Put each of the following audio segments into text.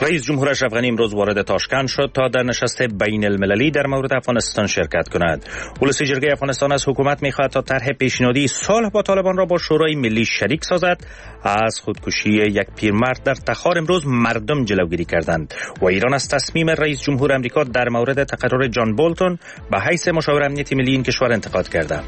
رئیس جمهور اشرف غنی امروز وارد تاشکند شد تا در نشست بین المللی در مورد افغانستان شرکت کند. ولسی جرگه افغانستان از حکومت می‌خواهد تا طرح پیشنهادی صلح با طالبان را با شورای ملی شریک سازد. از خودکشی یک پیرمرد در تخار امروز مردم جلوگیری کردند و ایران از تصمیم رئیس جمهور آمریکا در مورد تقرر جان بولتون به حیث مشاور امنیتی ملی این کشور انتقاد کرده.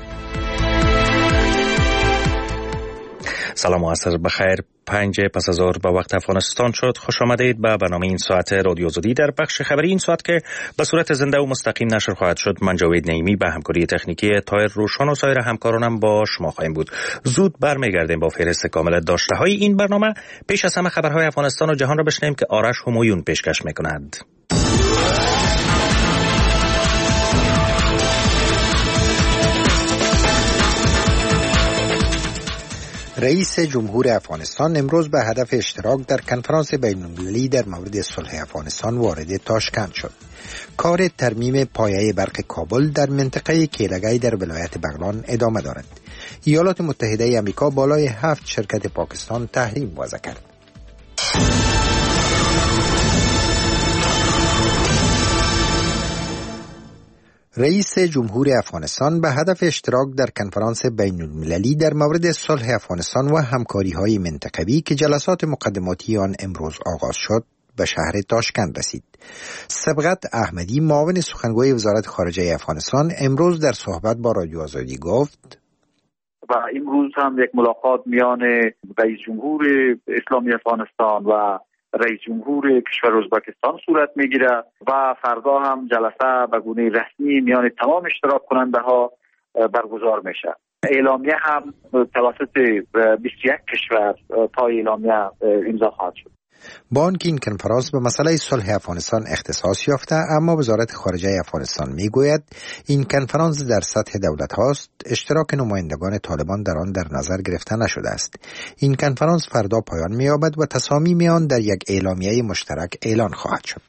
سلام و عصر بخیر. 5 پس از ظهر به وقت افغانستان شد. خوش آمدید به برنامه این ساعت رادیو آزادی. در بخش خبری این ساعت که به صورت زنده و مستقیم نشر خواهد شد، من جاوید نعیمی به همکاری تکنیکی طاهر روشن و سایر همکارانم با شما خواهیم بود. زود برمیگردیم با فهرست کامل داشته های این برنامه. پیش از همه خبرهای افغانستان و جهان را بشنویم که آرش همایون پیشکش میکند. رئیس جمهور افغانستان امروز به هدف اشتراک در کنفرانس بین‌المللی در مورد صلح افغانستان وارد تاشکند شد. کار ترمیم پایه برق کابل در منطقه کیلگی در ولایت بغلان ادامه دارد. ایالات متحده آمریکا بالای 7 شرکت پاکستان تحریم وضع کرد. رئیس جمهور افغانستان به هدف اشتراک در کنفرانس بین‌المللی در مورد صلح افغانستان و همکاری‌های منطقوی که جلسات مقدماتی آن امروز آغاز شد به شهر تاشکند رسید. سبقت احمدی معاون سخنگوی وزارت خارجه افغانستان امروز در صحبت با رادیو آزادی گفت و امروز هم یک ملاقات میان رئیس جمهور اسلامی افغانستان و رئیس جمهور کشور ازبکستان صورت میگیره و فردا هم جلسه به گونه رسمی میان تمام اشتراک کننده ها برگزار میشه. اعلامیه هم توسط 21 کشور تا اعلامیه امضا خواهد شد. با آنکه این کنفرانس به مسئله صلح افغانستان اختصاص یافته، اما وزارت خارجه افغانستان میگوید این کنفرانس در سطح دولت هاست، اشتراک نمایندگان طالبان در آن در نظر گرفته نشده است. این کنفرانس فردا پایان می‌یابد و تصامیم آن در یک اعلامیه مشترک اعلان خواهد شد.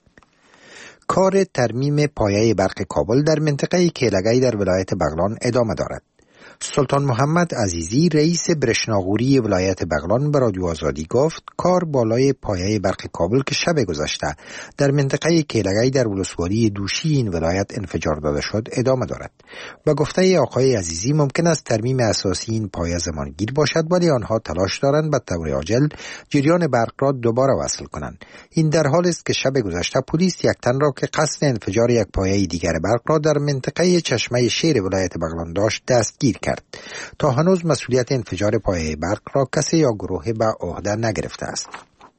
کار ترمیم پایه برق کابل در منطقه کیلگی در ولایت بغلان ادامه دارد. سلطان محمد عزیزی رئیس برشناغوری ولایت بغلان به رادیو آزادی گفت کار بالای پایه برق کابل که شب گذشته در منطقه کیلگی در ولسوالی دوشی این ولایت انفجار داده شد ادامه دارد. به گفته آقای عزیزی ممکن است ترمیم اساسی این پایه زمانگیر باشد، ولی آنها تلاش دارند به طور عاجل جریان برق را دوباره وصل کنند. این در حالی است که شب گذشته پلیس یک تن را که قصد انفجار یک پایه دیگر برق را در منطقه چشمه شیر ولایت بغلان داشت دستگیر کرد. تا هنوز مسئولیت انفجار پایه برق را کسی یا گروه به عهده نگرفته است.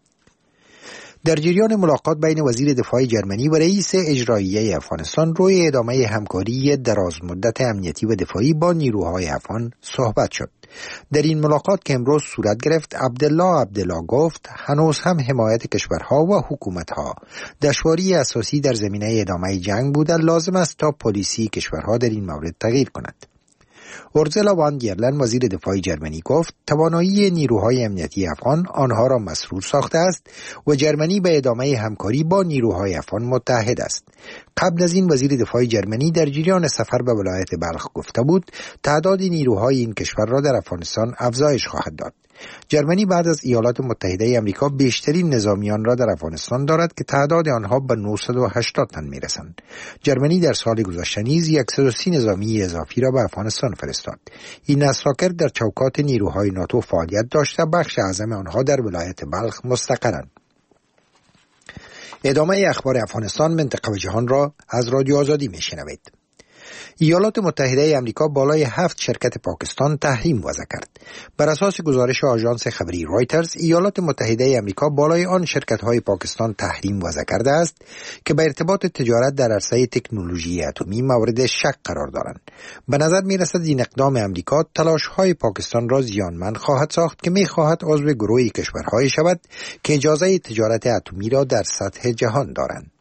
در جریان ملاقات بین وزیر دفاع جرمنی و رئیس اجرایی افغانستان روی ادامه همکاری دراز مدت امنیتی و دفاعی با نیروهای افغان صحبت شد. در این ملاقات که امروز صورت گرفت، عبدالله گفت هنوز هم حمایت کشورها و حکومتها دشواری اساسی در زمینه ادامه جنگ بوده، لازم است تا پلیسی کشورها در این مورد تغییر کند. اورزلا وان گیرلن وزیر دفاع جرمنی گفت توانایی نیروهای امنیتی افغان آنها را مسرور ساخته است و جرمنی به ادامه همکاری با نیروهای افغان متحد است. قبل از این وزیر دفاع جرمنی در جریان سفر به ولایت بلخ گفته بود تعداد نیروهای این کشور را در افغانستان افزایش خواهد داد. جرمنی بعد از ایالات متحده آمریکا بیشترین نظامیان را در افغانستان دارد که تعداد آنها به 980 تن میرسند. جرمنی در سال گذشته نیز 130 نظامی اضافی را به افغانستان فرستاد. این اساکر در چوکات نیروهای ناتو فعالیت داشته، بخش اعظم آنها در ولایت بلخ مستقرند. ادامه اخبار افغانستان، منطقه و جهان را از رادیو آزادی میشنوید. ایالات متحده آمریکا بالای 7 شرکت پاکستان تحریم وضع کرد. بر اساس گزارش آژانس خبری رایترز، ایالات متحده آمریکا بالای آن شرکت‌های پاکستان تحریم وضع کرده است که به ارتباط تجارت در عرصه تکنولوژی اتمی مورد شک قرار دارند. به نظر می‌رسد این اقدام آمریکا تلاش‌های پاکستان را زیانمند خواهد ساخت که می‌خواهد عضو گروه کشورهایی شود که اجازه تجارت اتمی را در سطح جهان دارند.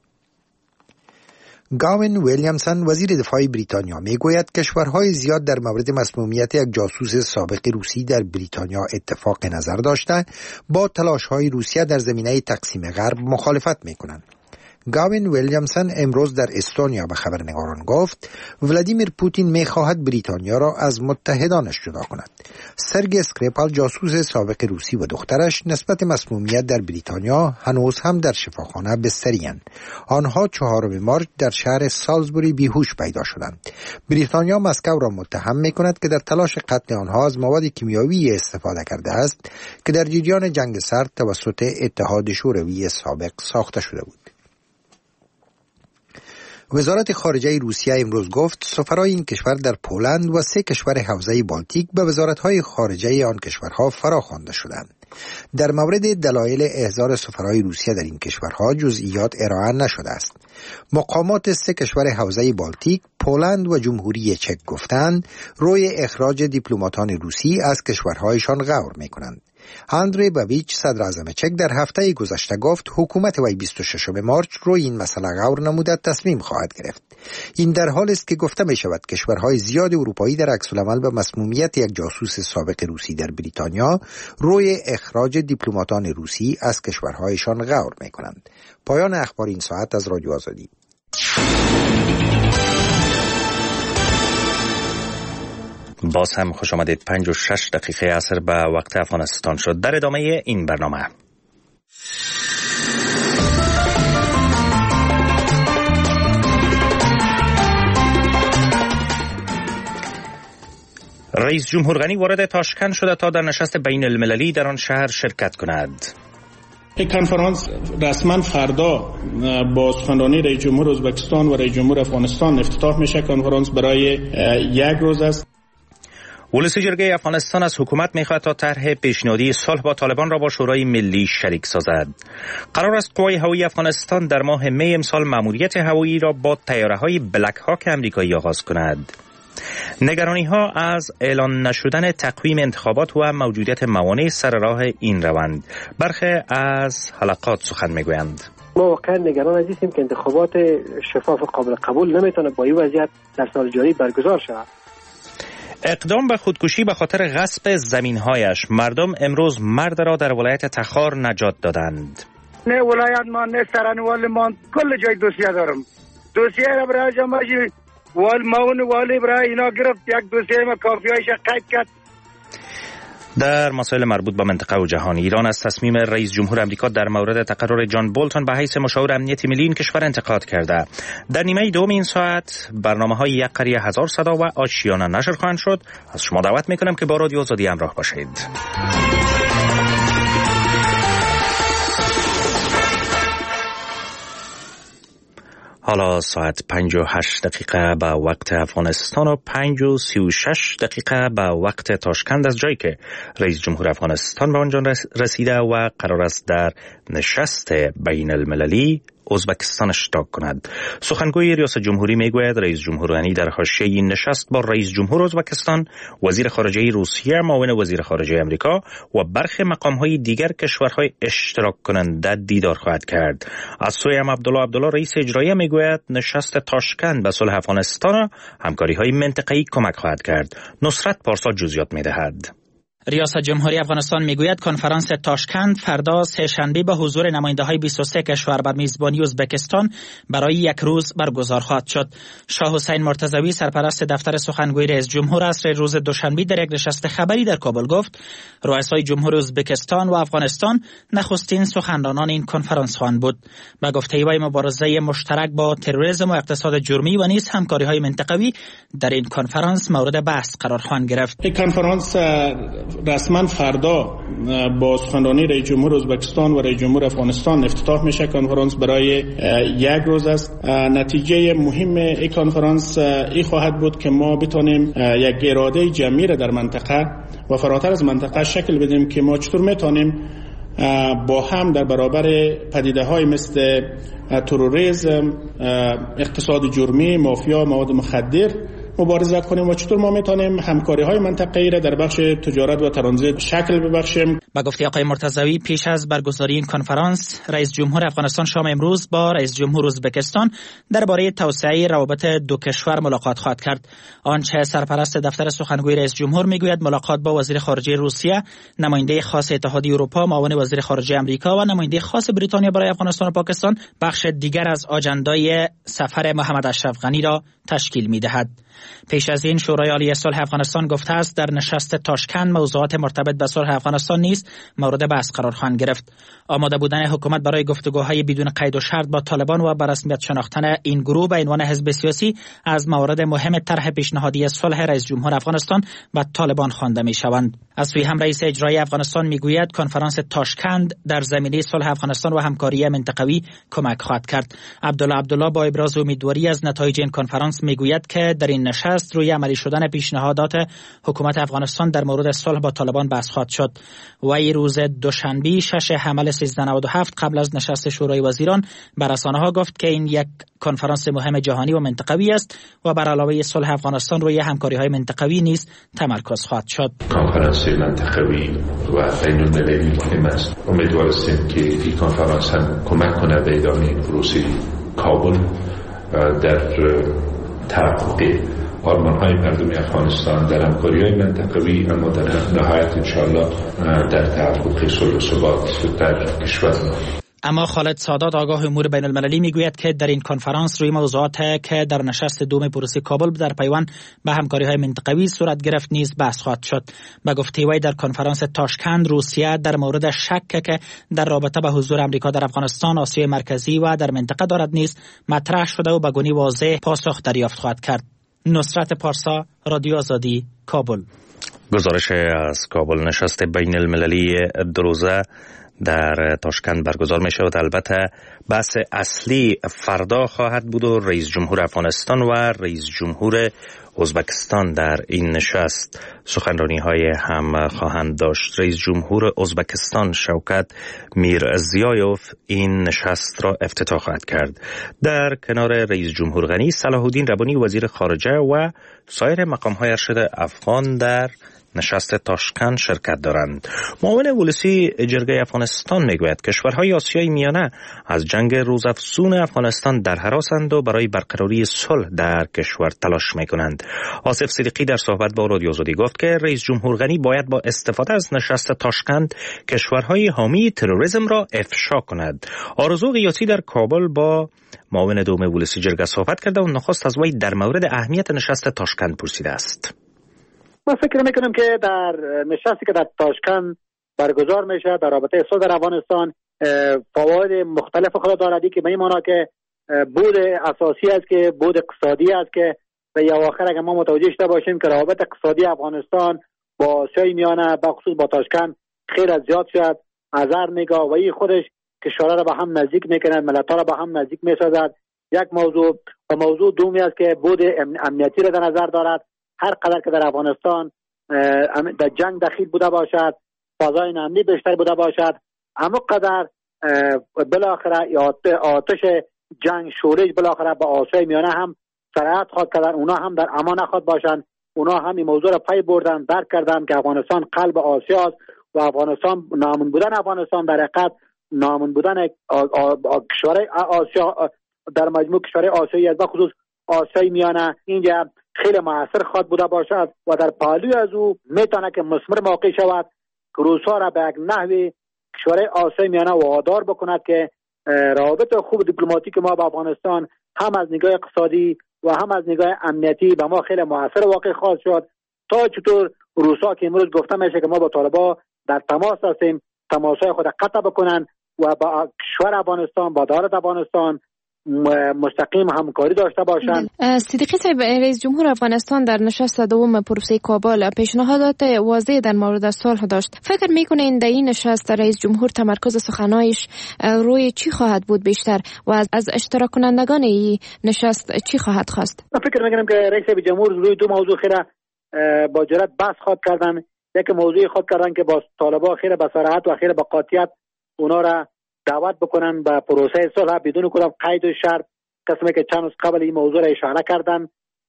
گاوین ویلیامسون وزیر دفاع بریتانیا میگوید کشورهای زیاد در مورد مسمومیت یک جاسوس سابق روسی در بریتانیا اتفاق نظر داشته با تلاش‌های روسیه در زمینه تقسیم غرب مخالفت میکنند. گاوین ویلیامسون امروز در استونیا به خبرنگاران گفت ولادیمیر پوتین می‌خواهد بریتانیا را از متحدانش جدا کند. سرگی اسکریپال جاسوس سابق روسی و دخترش نسبت مسمومیت در بریتانیا هنوز هم در شفاخانه بستری‌اند. آنها 4 مارس در شهر سالزبوری بیهوش پیدا شدند. بریتانیا مسکو را متهم می‌کند که در تلاش قتل آنها از مواد کیمیایی استفاده کرده است که در جریان جنگ سرد توسط اتحاد شوروی سابق ساخته شده بود. وزارت خارجه روسیه امروز گفت سفرای این کشور در پولند و 3 کشور حوزه بالتیک به وزارت‌های خارجه آن کشورها فراخوانده شدند. در مورد دلایل احضار سفرای روسیه در این کشورها جزئیات ارائه نشده است. مقامات 3 کشور حوزه بالتیک، پولند و جمهوری چک گفتند روی اخراج دیپلماتان روسی از کشورهایشان غور می‌کنند. اندری بابیچ صدر اعظم چک در هفته گذشته گفت حکومت وی 26 مارس روی این مسئله غور نموده تصمیم خواهد گرفت. این در حالی است که گفته می شود کشورهای زیاد اروپایی در عکس العمل به مسمومیت یک جاسوس سابق روسی در بریتانیا روی اخراج دیپلماتان روسی از کشورهایشان غور می کنند. پایان اخبار این ساعت از رادیو آزادی. باز هم خوش آمدید. 5 و 6 دقیقه عصر به وقت افغانستان شد. در ادامه این برنامه رئیس جمهور غنی وارد تاشکند شده تا در نشست بین المللی در آن شهر شرکت کند. این کنفرانس رسما فردا با سخنرانی رئیس جمهور ازبکستان و رئیس جمهور افغانستان افتتاح میشه. کنفرانس برای 1 روز است. ولسی جرگه افغانستان از حکومت میخواهد تا طرح پیشنهادی صلح با طالبان را با شورای ملی شریک سازد. قرار است قوای هوایی افغانستان در ماه می امسال ماموریت هوایی را با طیاره‌های بلک هاک آمریکایی آغاز کند. نگرانی‌ها از اعلان نشدن تقویم انتخابات و موجودیت موانع سر راه این روند. برخی از حلقات سخن میگویند. ما واقعا نگران هستیم که انتخابات شفاف قابل قبول نمیتونه با این وضعیت در سال جاری برگزار شود. اقدام به خودکشی به خاطر غصب زمین‌هایش. مردم امروز مرد را در ولایت تخار نجات دادند. نه ولایت ما نه سرانوال ما کل جای دوسیه دارم. دوسیه را برای جمعی ماون والی برای اینا گرفت. یک دوسیه ما کافیایش قید کرد. در مسائل مربوط به منطقه و جهان، ایران از تصمیم رئیس جمهور آمریکا در مورد تقرر جان بولتون به حیث مشاور امنیت ملی این کشور انتقاد کرده. در نیمه دوم این ساعت برنامه‌های یک قریه 1000 صدا و آشیانه نشر خواهند شد. از شما دعوت می‌کنم که با رادیو آزادی همراه باشید. حالا ساعت 5 و 8 دقیقه به وقت افغانستان و 5 و 36 دقیقه به وقت تاشکند، از جایی که رئیس جمهور افغانستان به آنجا رسیده و قرار است در نشست بین المللی ازبکستان اشتراک کند. سخنگوی ریاست جمهوری میگوید رئیس جمهور غنی در حاشیه این نشست با رئیس جمهور ازبکستان، وزیر خارجه روسیه، معاون وزیر خارجه آمریکا و برخی مقام‌های دیگر کشورهای اشتراک کننده دیدار خواهد کرد. از سوی عبدالله رئیس اجرایی میگوید نشست تاشکند به صلح افغانستان همکاری‌های منطقه‌ای کمک خواهد کرد. نصرت پارسا جزئیات می‌دهد. ریاست جمهوری افغانستان میگوید کنفرانس تاشکند فردا سه‌شنبه به حضور نماینده‌های 23 کشور بر میزبانی ازبکستان برای 1 روز برگزار خواهد شد. شاه حسین مرتضوی سرپرست دفتر سخنگوی رئیس جمهور عصر روز دوشنبه در یک نشست خبری در کابل گفت رؤسای جمهور ازبکستان و افغانستان نخستین سخنرانان این کنفرانس خواهند بود. با گفته وی مبارزه مشترک با تروریسم و اقتصاد جرمی و نیز همکاری‌های منطقوی در این کنفرانس مورد بحث قرار خواهند گرفت. این کنفرانس رسما فردا با سخنرانی رئیس جمهور ازبکستان و رئیس جمهور افغانستان افتتاح میشه. کنفرانس برای 1 روز است. نتیجه مهم این کنفرانس این خواهد بود که ما بتونیم یک اراده جمعی را در منطقه و فراتر از منطقه شکل بدیم که ما چطور میتونیم با هم در برابر پدیده‌های مثل تروریسم، اقتصاد جرمی، مافیا، مواد مخدر مبارزه کنیم و چطور ما میتونیم همکاری‌های منطقه‌ای را در بخش تجارت و ترانزیت شکل ببخشیم. با گفته آقای مرتضوی، پیش از برگزاری این کنفرانس رئیس جمهور افغانستان شام امروز با رئیس جمهور ازبکستان درباره توسعه روابط دو کشور ملاقات خواهد کرد. آنچه سرپرست دفتر سخنگوی رئیس جمهور میگوید ملاقات با وزیر خارجه روسیه، نماینده خاص اتحادیه اروپا، معاون وزیر خارجه امریکا و نماینده خاص بریتانیا برای افغانستان و پاکستان بخش دیگر از آجندای سفر محمد اشرف غنی را تشکیل می‌دهد. پیش از این شورای عالی صلح افغانستان گفته است در نشست تاشکند موضوعات مرتبط به صلح افغانستان نیز مورد بحث قرار خواهند گرفت. آماده بودن حکومت برای گفتگوهای بدون قید و شرط با طالبان و به رسمیت شناختن این گروه به عنوان حزب سیاسی از موارد مهم طرح پیشنهادی صلح رئیس جمهور افغانستان و طالبان خوانده می‌شوند. از سوی هم رئیس اجرایی افغانستان میگوید کنفرانس تاشکند در زمینه صلح افغانستان و همکاری منطقوی کمک خواهد کرد. عبدالله با ابراز امیدواری از نتایج این کنفرانس میگوید که در این نشست روی عملی شدن پیشنهادات حکومت افغانستان در مورد صلح با طالبان بحث خواهد شد. وی روز دوشنبه 6 حمل 1397 قبل از نشست شورای وزیران به رسانه‌ها گفت که این یک کنفرانس مهم جهانی و منطقوی است و بر علاوه صلح افغانستان روی همکاری‌های منطقوی نیز تمرکز خواهد شد. کنفرانس منطقوی و بین‌المللی مهم است. امیدواریم که این کنفرانس هم کمک کند به ادامه پروسه کابل در تحقق آرمان‌های مردم افغانستان در همکاری‌های منطقوی، اما در نهایت انشاءالله در تحقق صلح و ثبات در کشور. اما خالد سادات آگاه امور بین المللی میگوید که در این کنفرانس روی موضوعات که در نشست دوم پروسه کابل در پیوند به همکاری‌های منطقوی صورت گرفت نیز بحث خواهد شد. به گفته وی در کنفرانس تاشکند روسیه در مورد شک که در رابطه به حضور امریکا در افغانستان، آسیای مرکزی و در منطقه دارد نیز مطرح شده و به گونی واضح پاسخ دریافت خواهد کرد. نصرت پارسا، رادیو آزادی، کابل. گزارش از کابل. نشست بین المللی دروزه در تاشکند برگزار می شود. البته بحث اصلی فردا خواهد بود و رئیس جمهور افغانستان و رئیس جمهور ازبکستان در این نشست سخنرانی های هم خواهند داشت. رئیس جمهور ازبکستان شوکت میرزیایوف این نشست را افتتاح خواهد کرد. در کنار رئیس جمهور غنی، صلاح الدین ربانی وزیر خارجه و سایر مقام های ارشد افغان در نشست تاشکند شرکت دارند. معاون ولسی جرگه افغانستان میگوید کشورهای آسیای میانه از جنگ روزافزون افغانستان در هراسند و برای برقراری صلح در کشور تلاش میکنند. آصف صدیقی در صحبت با رادیو آزادی گفت که رئیس جمهور غنی باید با استفاده از نشست تاشکند کشورهای حامی تروریسم را افشا کند. آرزو قیاسی در کابل با معاون دوم ولسی جرگه صحبت کرده و نخست از وی در مورد اهمیت نشست تاشکند پرسیده است. ما فکر میکنم که در نشستی که در تاشکند برگزار میشه در رابطه صلح در افغانستان فواید مختلف خود دارد که به این معنا که بود اساسی است که بود اقتصادی است که به اواخر اگر ما متوجه شده باشیم که روابط اقتصادی افغانستان با آسیای میانه به خصوص با تاشکند خیلی زیاد شد اثر میگه و این خودش کشورها را به هم نزدیک میکند، ملت‌ها را به هم نزدیک میسازد. یک موضوع و موضوع دومی است که بود امنیتی را در نظر دارد. هر قدر که در افغانستان در جنگ دخیل بوده باشد، فضای امنی بیشتر بوده باشد، اما قدر بالاخره آتش جنگ شورش بالاخره با آسیای میانه هم سرایت خواهد کردن. اونا هم در امان خود باشند. اونا هم این موضوع را پی بردن، درک کردن که افغانستان قلب آسیا است و افغانستان نامون بودن افغانستان در حقیقت نامون بودن کشورهای آسیا در مجموع کشورهای آسیایی است، به خصوص آسیای میانه اینجا خیلی موثر خواهد بوده باشد و در پهلوی از او میتونه که مثمر واقع شود که روس‌ها را به یک نحوی کشورهای آسیای میانه وادار بکند که روابط خوب دیپلماتیک ما با افغانستان هم از نگاه اقتصادی و هم از نگاه امنیتی به ما خیلی موثر واقع خواهد شد. تا چطور روس‌ها که امروز گفته میشه که ما با طالبان در تماس هستیم، تماسهای خود قطع بکنن و با کشور افغانستان با دولت افغانستان مستقیم همکاری داشته باشند. صدیقی صاحب، رئیس جمهور افغانستان در نشست دوم پروسه کابل پیشنهادات واضح در مورد صلح داشت. فکر میکنین در این نشست رئیس جمهور تمرکز سخنانش روی چی خواهد بود بیشتر و از اشتراک کنندگان این نشست چی خواهد خواست؟ من فکر میکنم که رئیس جمهور روی دو موضوع خیلی با جرأت بحث خواهد کردن. یک موضوع خواهد کردن که با طالبان خیلی با صراحت و خیلی با قاطعیت اونا را دعوت بکنن به پروسه صلح بدون کدام قید و شرط، قسمی که چند روز قبل این موضوع را اشاره کردن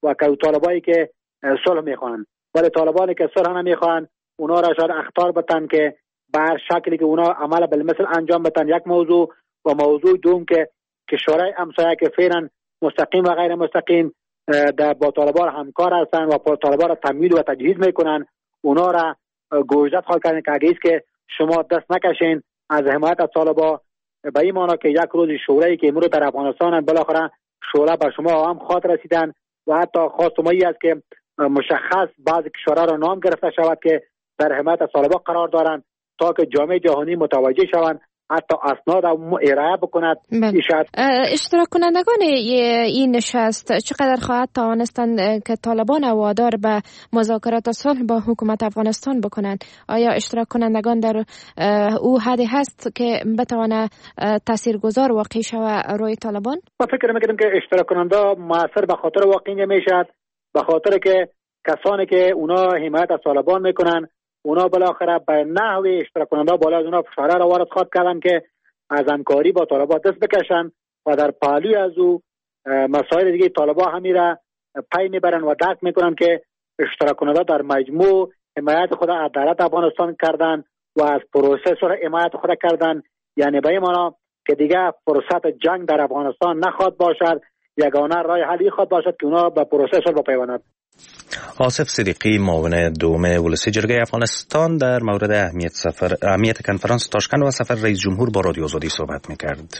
و طالبایی که صلح میخوان. ولی طالبانی که صلح نمیخوان اونا را شاید اخطار بتن که بر شکلی که اونا عمل بالمثل انجام بدن. یک موضوع و موضوع دوم که کشورهای همسایه که فعلا مستقیم و غیر مستقیم با طالبان همکار هستن و طالبان را تمویل و تجهیز میکنن، اونا را گوشزد خواهد کردن که اگه که شما دست نکشین از حمایت از طالبان، به این معنی که یک روز شورایی که امروز در افغانستان بالاخره شورا به شما هم خواهد رسیدن و حتی خواست ما است که مشخص بعضی کشورها را نام گرفته شود که در حمایت از طالبان قرار دارند تا که جامعه جهانی متوجه شوند، حتی اسناد ارائه بکند. اشتراک کنندگان این نشست چقدر خواهد توانستند که طالبان وادار به مذاکرات صلح با حکومت افغانستان بکنند؟ آیا اشتراک کنندگان در او حدی هست که بتوانه تاثیرگذار واقع شود روی طالبان؟ ما فکر میکنم که اشتراک کننده موثر به خاطر واقع نمیشد، به خاطر که کسانی که اونا حمایت از طالبان میکنن اونا بالاخره به نحو اشتراک کننده بالا از اونا فشار را وارد خواهد کردن که از همکاری با طالبان دست بکشن و در پهلوی از او مسائل دیگه طالبان همی را پی میبرن و درک میکنن که اشتراک کننده در مجموع حمایت خود از دولت افغانستان کردن و از پروسه صلح حمایت خود کردن. یعنی به این معنی که دیگه فرصت جنگ در افغانستان نخواهد باشد، یگانه راه حلی خواهد باشد که اونا به پروسه صلح بپیوندند. آصف صدیقی معاون دوم ولسی جرگه افغانستان در مورد اهمیت کنفرانس تاشکند و سفر رئیس جمهور با رادیو آزادی صحبت می‌کرد.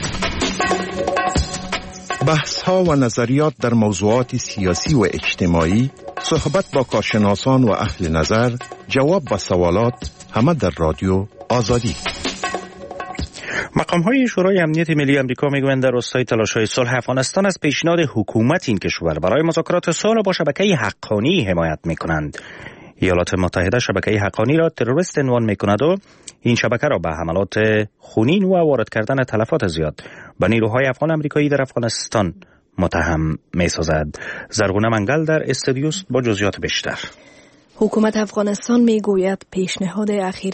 بحث‌ها و نظریات در موضوعات سیاسی و اجتماعی، صحبت با کارشناسان و اهل نظر، جواب به سوالات، همه در رادیو آزادی. مقام‌های شورای امنیت ملی آمریکا میگویند در راستای تلاش‌های صلح افغانستان از پیشنهاد حکومت این کشور برای مذاکرات صلح با شبکه حقانی حمایت می‌کنند. ایالات متحده شبکه حقانی را تروریست عنوان می‌کند و این شبکه را به حملات خونین و وارد کردن تلفات زیاد به نیروهای افغان آمریکایی در افغانستان متهم می‌سازد. زرغونه منگل در استودیوست با جزئیات بیشتر. حکومت افغانستان میگوید پیشنهاد اخیر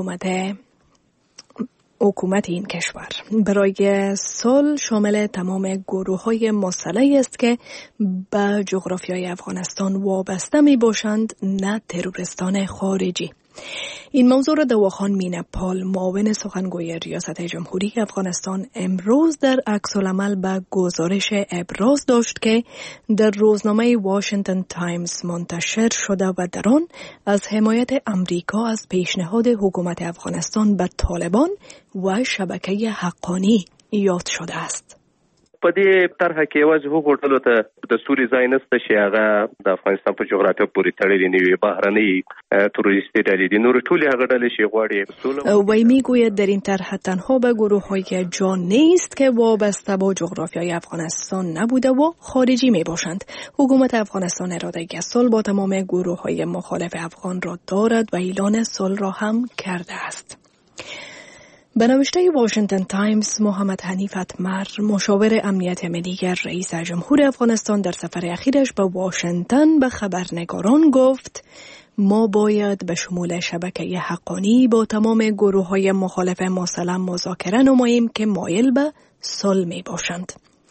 حکومت این کشور برای صلح شامل تمام گروه‌های مسلح است که به جغرافیای افغانستان وابسته می باشند، نه تروریستان خارجی. این موضوع را دواخان مینپال معاون سخنگوی ریاست جمهوری افغانستان امروز در عکس‌العمل به گزارش ابراز داشت که در روزنامه واشنگتن تایمز منتشر شده و در آن از حمایت امریکا از پیشنهاد حکومت افغانستان به طالبان و شبکه حقانی یاد شده است. په دې طرحه کې یوازې هغو ډلو ته دستوري ځای نشته چې هغه د افغانستان په جغرافیه پورې تړلې نه وي، بهرنۍ تروریستي ډلې دي. نور ټولې هغه ډلې چې غواړي وی میگوید در این طرح تنها به گروه‌هایی که جا نیست که وابسته با جغرافیای افغانستان نبوده و خارجی می باشند. حکومت افغانستان اراده صلح با تمام گروه‌های مخالف افغان را دارد و اعلان صلح را هم کرده است. به نوشته واشنگتن تایمز، محمد حنیف اتمر، مشاور امنیت ملی رئیس جمهور افغانستان، در سفر اخیرش به واشنگتن به خبرنگاران گفت ما باید به شمول شبکه حقانی با تمام گروه‌های مخالف مسلح مذاکره نماییم که مایل به صلح می باشند.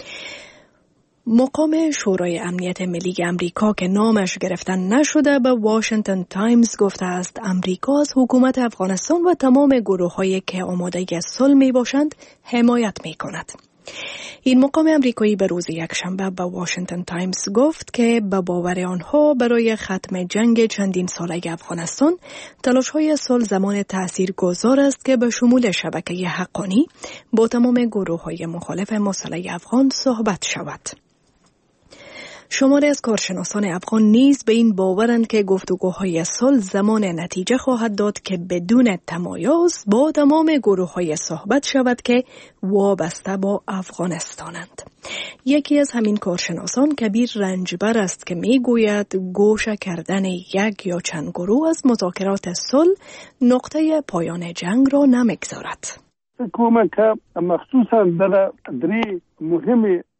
مقام شورای امنیت ملی امریکا که نامش گرفتن نشده به واشنگتن تایمز گفته است امریکا از حکومت افغانستان و تمام گروه‌هایی که آماده صلح می باشند حمایت می کند. این مقام امریکایی به روز یکشنبه به واشنگتن تایمز گفت که به باور آنها برای ختم جنگ چندین ساله افغانستان تلاش‌های صلح زمان تاثیرگذار است که به شمول شبکه حقانی با تمام گروه‌های مخالف مسلح افغان صحبت شود. شماری از کارشناسان افغان نیز به این باورند که گفتگوهای صلح زمان نتیجه خواهد داد که بدون تمایز با تمام گروه‌های صحبت شود که وابسته با افغانستانند. یکی از همین کارشناسان کبیر رنجبر است که میگوید گوشه کردن یک یا چند گروه از مذاکرات صلح نقطه پایان جنگ را نمیگذارد. حکومت مخصوصا در دری مهم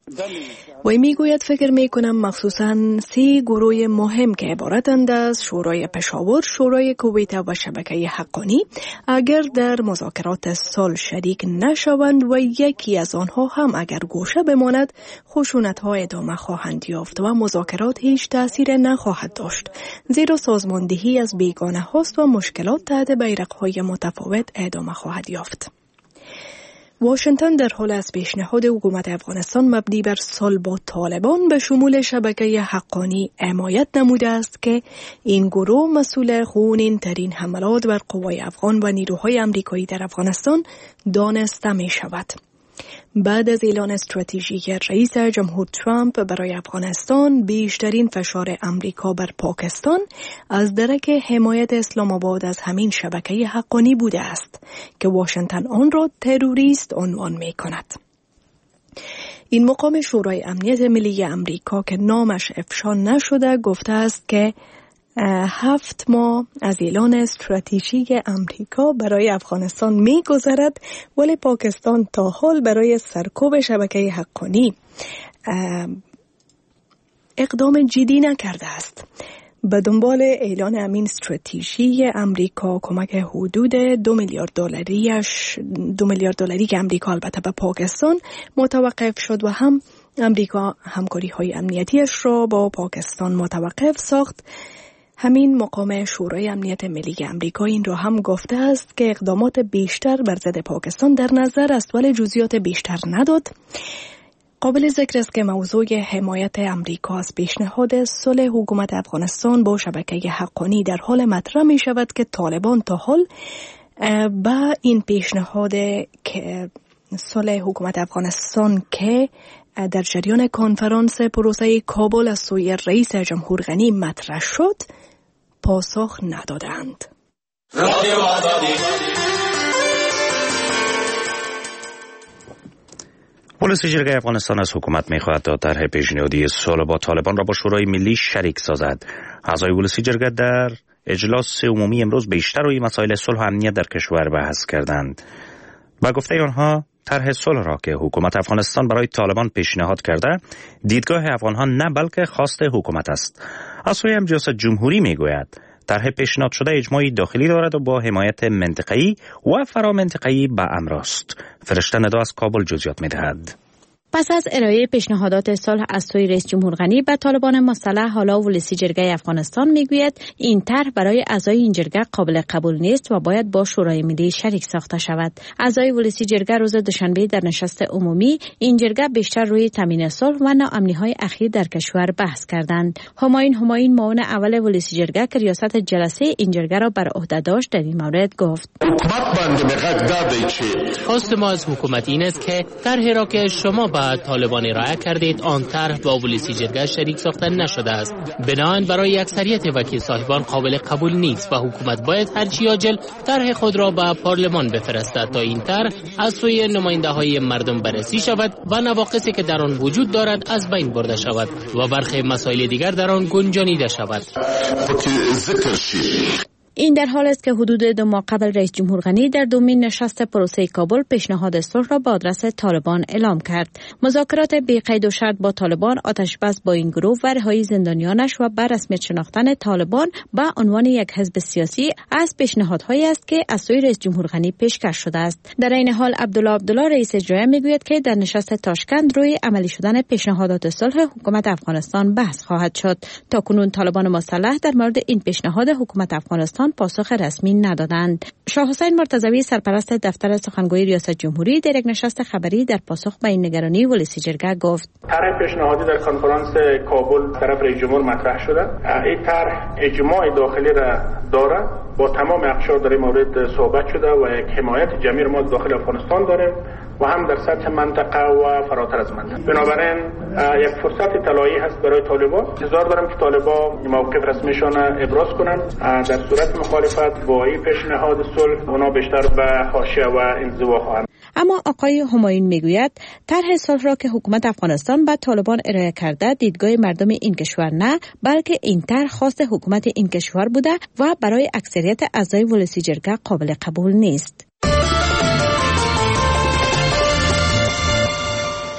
وی میگوید فکر میکنم مخصوصاً 3 گروه مهم که عبارتند از شورای پشاور، شورای کویت و شبکه حقانی اگر در مذاکرات صلح شریک نشوند و یکی از آنها هم اگر گوشه بماند، خشونت‌ها ادامه خواهند یافت و مذاکرات هیچ تأثیر نخواهد داشت، زیرا سازماندهی از بیگانه هاست و مشکلات تحت بیرق‌های متفاوت ادامه خواهد یافت. واشنگتن در حال از پیشنهاد حکومت افغانستان مبنی بر صلح با طالبان به شمول شبکه حقانی حمایت نموده است که این گروه مسئول خونین ترین حملات بر قوای افغان و نیروهای امریکایی در افغانستان دانسته می شود. بعد از اعلان استراتژیک رئیس جمهور ترامپ برای افغانستان، بیشترین فشار امریکا بر پاکستان از درک حمایت اسلام آباد از همین شبکه حقانی بوده است که واشنگتن آن را تروریست عنوان می کند. این مقام شورای امنیت ملی امریکا که نامش افشا نشده گفته است که 7 ماه از اعلان استراتژیک امریکا برای افغانستان می گذرد، ولی پاکستان تا حال برای سرکوب شبکه حقانی اقدام جدی نکرده است. به دنبال اعلان امین استراتژی امریکا کمک حدود 2 میلیارد دلاری که امریکا البته به پاکستان متوقف شد و هم امریکا همکاری های امنیتیش را با پاکستان متوقف ساخت. همین مقام شورای امنیت ملی امریکا این را هم گفته است که اقدامات بیشتر بر ضد پاکستان در نظر است، ولی جزئیات بیشتر نداد. قابل ذکر است که موضوع حمایت امریکا از پیشنهاد صلح حکومت افغانستان با شبکه حقانی در حال مطرح می شود که طالبان تا حال با این پیشنهاد که صلح حکومت افغانستان که در جریان کنفرانس پروسه کابل از سوی رئیس جمهور غنی مطرح شد پاسخ ندادند. پلیس جرگه افغانستان از حکومت می‌خواهد تا طرح پیشنهادی صلح با طالبان را با شورای ملی شریک سازد. اعضای پلیس جرگه در اجلاس عمومی امروز بیشتر روی مسائل صلح و امنیت در کشور بحث کردند. با گفته آنها طرح صلح را که حکومت افغانستان برای طالبان پیشنهاد کرده دیدگاه افغان‌ها نه بلکه خواست حکومت است. از سوی ریاست جمهوری میگوید طرح پیشنهاد شده اجماعی داخلی دارد و با حمایت منطقه‌ای و فرامنطقه‌ای به امر است. فرشته ندا از کابل جزئیات می‌دهد. پس از ارائه پیشنهادات صلح از سوی رئیس جمهور غنی به طالبان مسلح، حالا ولسی جرگه افغانستان میگوید این طرح برای اعضای این جرگه قابل قبول نیست و باید با شورای ملی شریک ساخته شود. اعضای ولسی جرگه روز دوشنبه در نشست عمومی این جرگه بیشتر روی تامین صلح و ناامنی‌های اخیر در کشور بحث کردند. همایون معاون اول ولسی جرگه که ریاست جلسه این جرگه را بر عهده داشت در این مورد گفت: خواست ما از حکومت این است که طرحی را که شما طالبان ارائه کردید آن طرح با ولسی جرگه شریک ساخته نشده است. بنابراین برای اکثریت وکیل صاحبان قابل قبول نیست و حکومت باید هرچی عاجل طرح خود را به پارلمان بفرستد تا این طرح از سوی نماینده‌های مردم بررسی شود و نواقصی که در آن وجود دارد از بین برده شود و برخی مسائل دیگر در آن گنجانیده شود. این در حال است که حدود 2 ماه قبل رئیس جمهور غنی در دومین نشست پروسه کابل پیشنهاد صلح را به آدرس طالبان اعلام کرد. مذاکرات بی قید و شرط با طالبان، آتشبس با این گروه و رهایی زندانیانش و بر رسمیت شناختن طالبان به عنوان یک حزب سیاسی از پیشنهادهایی است که از سوی رئیس جمهور غنی پیشکش شده است. در این حال عبدالله رئیس اجرایی میگوید که در نشست تاشکند روی عملی شدن پیشنهادات صلح حکومت افغانستان بحث خواهد شد. تاکنون طالبان مسلح در مورد این پیشنهاد حکومت افغانستان پاسخ رسمی ندادند. شاه حسین مرتضوی سرپرست دفتر سخنگوی ریاست جمهوری در یک نشست خبری در پاسخ به این نگرانی ولسی جرگه گفت: طرح پیشنهادی در کنفرانس کابل طرف رئیس جمهور مطرح شده. این طرح اجماع داخلی را دارد. با تمام اقشار در این مورد صحبت شده و یک حمایت جمعی ما داخل افغانستان داریم و هم در سطح منطقه و فراتر از منطقه. بنابراین یک فرصت طلایی هست برای طالبان. انتظار دارم که طالبان موقف رسمیشان ابراز کنند. در صورت مخالفت با این پیشنهاد صلح اونا بیشتر به حاشیه و انزوا خواهند. اما آقای همایون میگوید طرح صلح را که حکومت افغانستان به طالبان ارائه کرده دیدگاه مردم این کشور نه، بلکه این طرح خواست حکومت این کشور بوده و برای اکثریت اعضای ولسی جرگه قابل قبول نیست.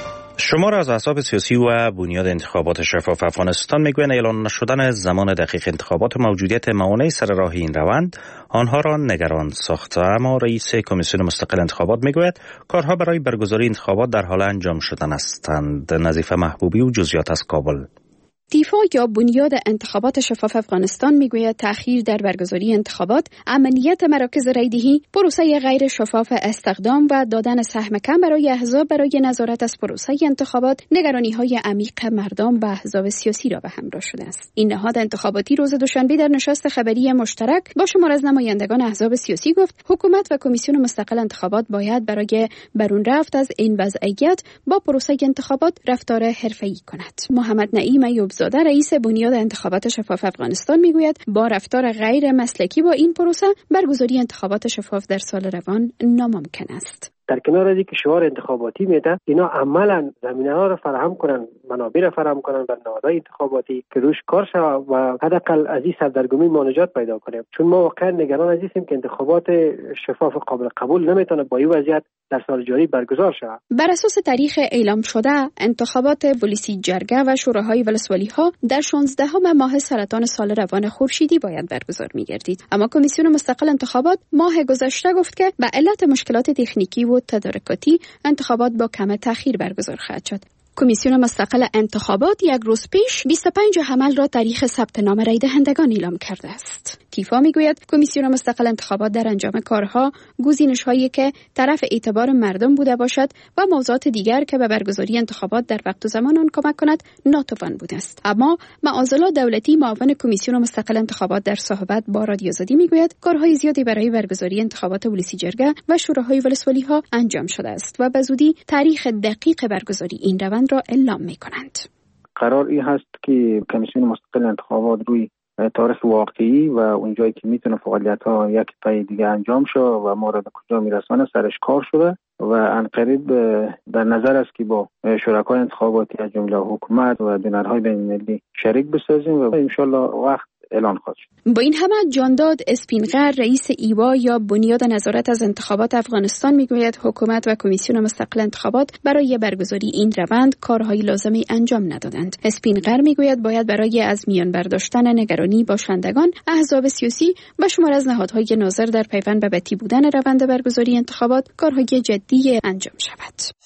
شمار از احزاب سیاسی و بنیاد انتخابات شفاف افغانستان میگویند اعلان نشدن زمان دقیق انتخابات و موجودیت موانع سر راه این روند آنها را نگران ساخته. اما رئیس کمیسیون مستقل انتخابات میگوید کارها برای برگزاری انتخابات در حال انجام شدن هستند. نظیفه محبوبی و جزئیات از کابل. دیفا یا بنیاد انتخابات شفاف افغانستان میگوید تأخیر در برگزاری انتخابات، امنیت مراکز رایدهی، پروسه غیر شفاف استخدام و دادن سهم کم برای احزاب برای نظارت از پروسه انتخابات نگرانی‌های عمیق مردم و احزاب سیاسی را به همراه شده است. این نهاد انتخاباتی روز دوشنبه در نشست خبری مشترک با شمار از نمایندگان احزاب سیاسی گفت حکومت و کمیسیون مستقل انتخابات باید برای برون رفت از این وضعیت با پروسه انتخابات رفتار حرفه‌ای کند. محمد نعیم ایوبزاده رئیس بنیاد انتخابات شفاف افغانستان میگوید با رفتار غیر مسلکی با این پروسه برگزاری انتخابات شفاف در سال روان ناممکن است. در کنار از اینکه شعار انتخاباتی میده، اینا عملا زمینه‌ها را فراهم کنن، منابع را فراهم کنن بر نهادهای انتخاباتی که روش کار شود و حداقل از این سردرگمی ما نجات پیدا کنیم. چون ما واقعا نگران از هستیم که انتخابات شفاف قابل قبول نمیتونه با این وضعیت در سال جاری برگزار شود. بر اساس تاریخ اعلام شده، انتخابات ولسی جرگه و شوراهای ولسوالی‌ها در 16 ماه سرطان سال روان خورشیدی باید برگزار می‌گردید. اما کمیسیون مستقل انتخابات ماه گذشته گفت که به علت مشکلات تکنیکی و تدارکاتی انتخابات با کم تأخیر برگزار خواهد شد. کمیسیون مستقل انتخابات یک روز پیش 25 حمل را تاریخ ثبت نام رای دهندگان اعلام کرده است. تیفا میگوید کمیسیون مستقل انتخابات در انجام کارها گزینش‌هایی که طرف اعتبار مردم بوده باشد و موضوعات دیگر که به برگزاری انتخابات در وقت و زمان آن کمک کند ناتوان بوده است. اما معاذالله دولتی معاون کمیسیون مستقل انتخابات در صحبت با رادیو آزادی میگوید کارهای زیادی برای برگزاری انتخابات ولسی جرگه و شوراهای ولسوالی‌ها انجام شده است و به زودی تاریخ دقیق برگزاری این روند را اعلام می‌کنند. قرار این هست که کمیسیون مستقل انتخابات روی تاریخ واقعی و اونجایی که میتونه فعالیت‌ها یک پای دیگه انجام شه و مورد کجا میرسانه سرش کار شده و عنقریب در نظر است که با شرکای انتخاباتی از جمله حکومت و بینرهای بین‌المللی شریک بسازیم و انشالله وقت اعلان خواهد شد. با این همه جانداد اسپینغر رئیس ایوا یا بنیاد نظارت از انتخابات افغانستان میگوید حکومت و کمیسیون مستقل انتخابات برای برگزاری این روند کارهای لازمی انجام ندادند. اسپینغر میگوید باید برای از میان برداشتن نگرانی باشندگان، احزاب سیاسی و شمار از نهادهای ناظر در پیوند به بتی بودن روند برگزاری انتخابات کارهای جدی انجام شود.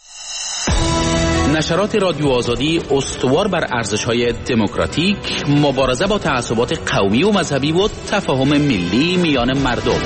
نشرات رادیو آزادی استوار بر ارزش‌های دموکراتیک، مبارزه با تعصبات قومی و مذهبی و تفاهم ملی میان مردم.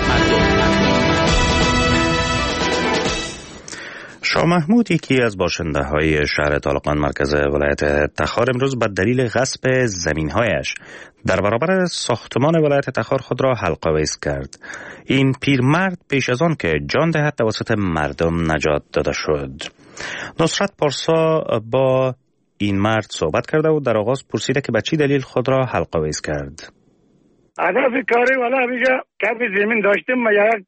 شاه محمود یکی از باشنده‌های شهر طالقان مرکز ولایت تخار امروز به دلیل غصب زمین‌هایش در برابر ساختمان ولایت تخار خود را حلق‌آویز کرد. این پیرمرد پیش از آن که جان دهد توسط مردم نجات داده شد. نصرت پارسا با این مرد صحبت کرده و در آغاز پرسیده که به چه دلیل خود را حلق‌آویز کرد. هدف کاری والا میگه کمی زمین داشتیم ما یک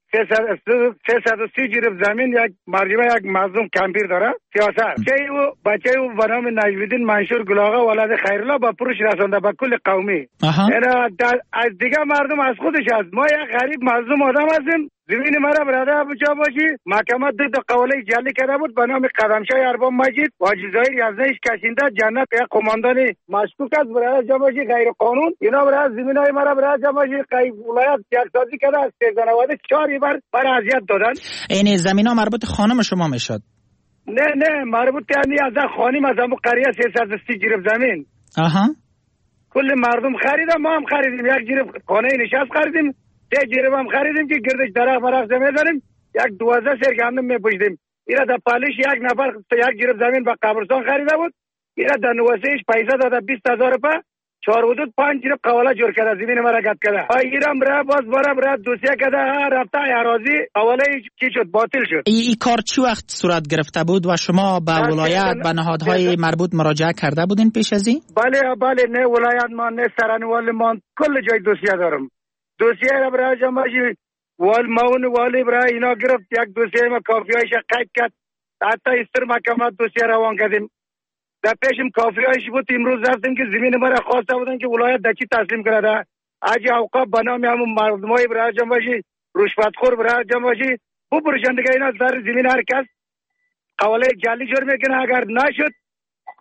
330 جریب زمین یک مرجبه یک مظلوم کمپیر داره سیاست بچه او به نام نجم‌الدین منشور گلاغه ولد خیرالله با پروش رسانده به کل قومی. یعنی از دیگه مردم از خودش است. ما یک غریب مظلوم آدم هستیم. زمین مرا براده بجا باشی محکمه دو قوله جلی کرده بود به نام قدمشای ارباب مجید واجد ظاهر یزدانش کشینده جنت یک قماندان مشکوک است براده جا باشی غیر قانون اینا براده زمین های مرا براده جا باشی ولایت یک سازی کرده از 4 بر اذیت دادن. این زمین ها مربوط خانم شما میشد؟ نه مربوط یعنی از خانم از همون قریه 330 جریب زمین. کل مردم خریدن ما هم خریدیم یک جریب خانه نشست خریدیم 3 جریب هم خریدیم که گردش درخت مرخ می‌زنیم یک 12 سر گندم می‌پوشیدیم. اینا در پالیش یک نفر یک جریب زمین به قبرستان خریده بود. اینا در نواسهش پیسه داده 20000 روپیه 4 حدود 5 جریب قواله جور کرده زمین مرا گد کرده. ایران برای باز برای دوسیه کرده رفته اراضی قواله چی شد باطل شد. این کار چی وقت صورت گرفته بود و شما به ولایت و نهادهای مربوط مراجعه کرده بودین پیش از این؟ بله نه ولایت ما نه سرانوال ما کل جای دوسیه دارم. دوسیه را برای جمعی والی برای اینا گرفت یک دوسیه ما کافیایش قید کرد حتی استر محکمه دوسیه روان کردیم در پیشم کافیایش بود امروز رفتیم که زمین مرا خواسته بودن که ولایت دچی تسلیم کرده اجی اوقاب بنام همون مردمای برای جمعی رشوتخور برای جمعی بو پرشندگی اینا در زمین هر کس قواله جعلی جور میکنه اگر نشد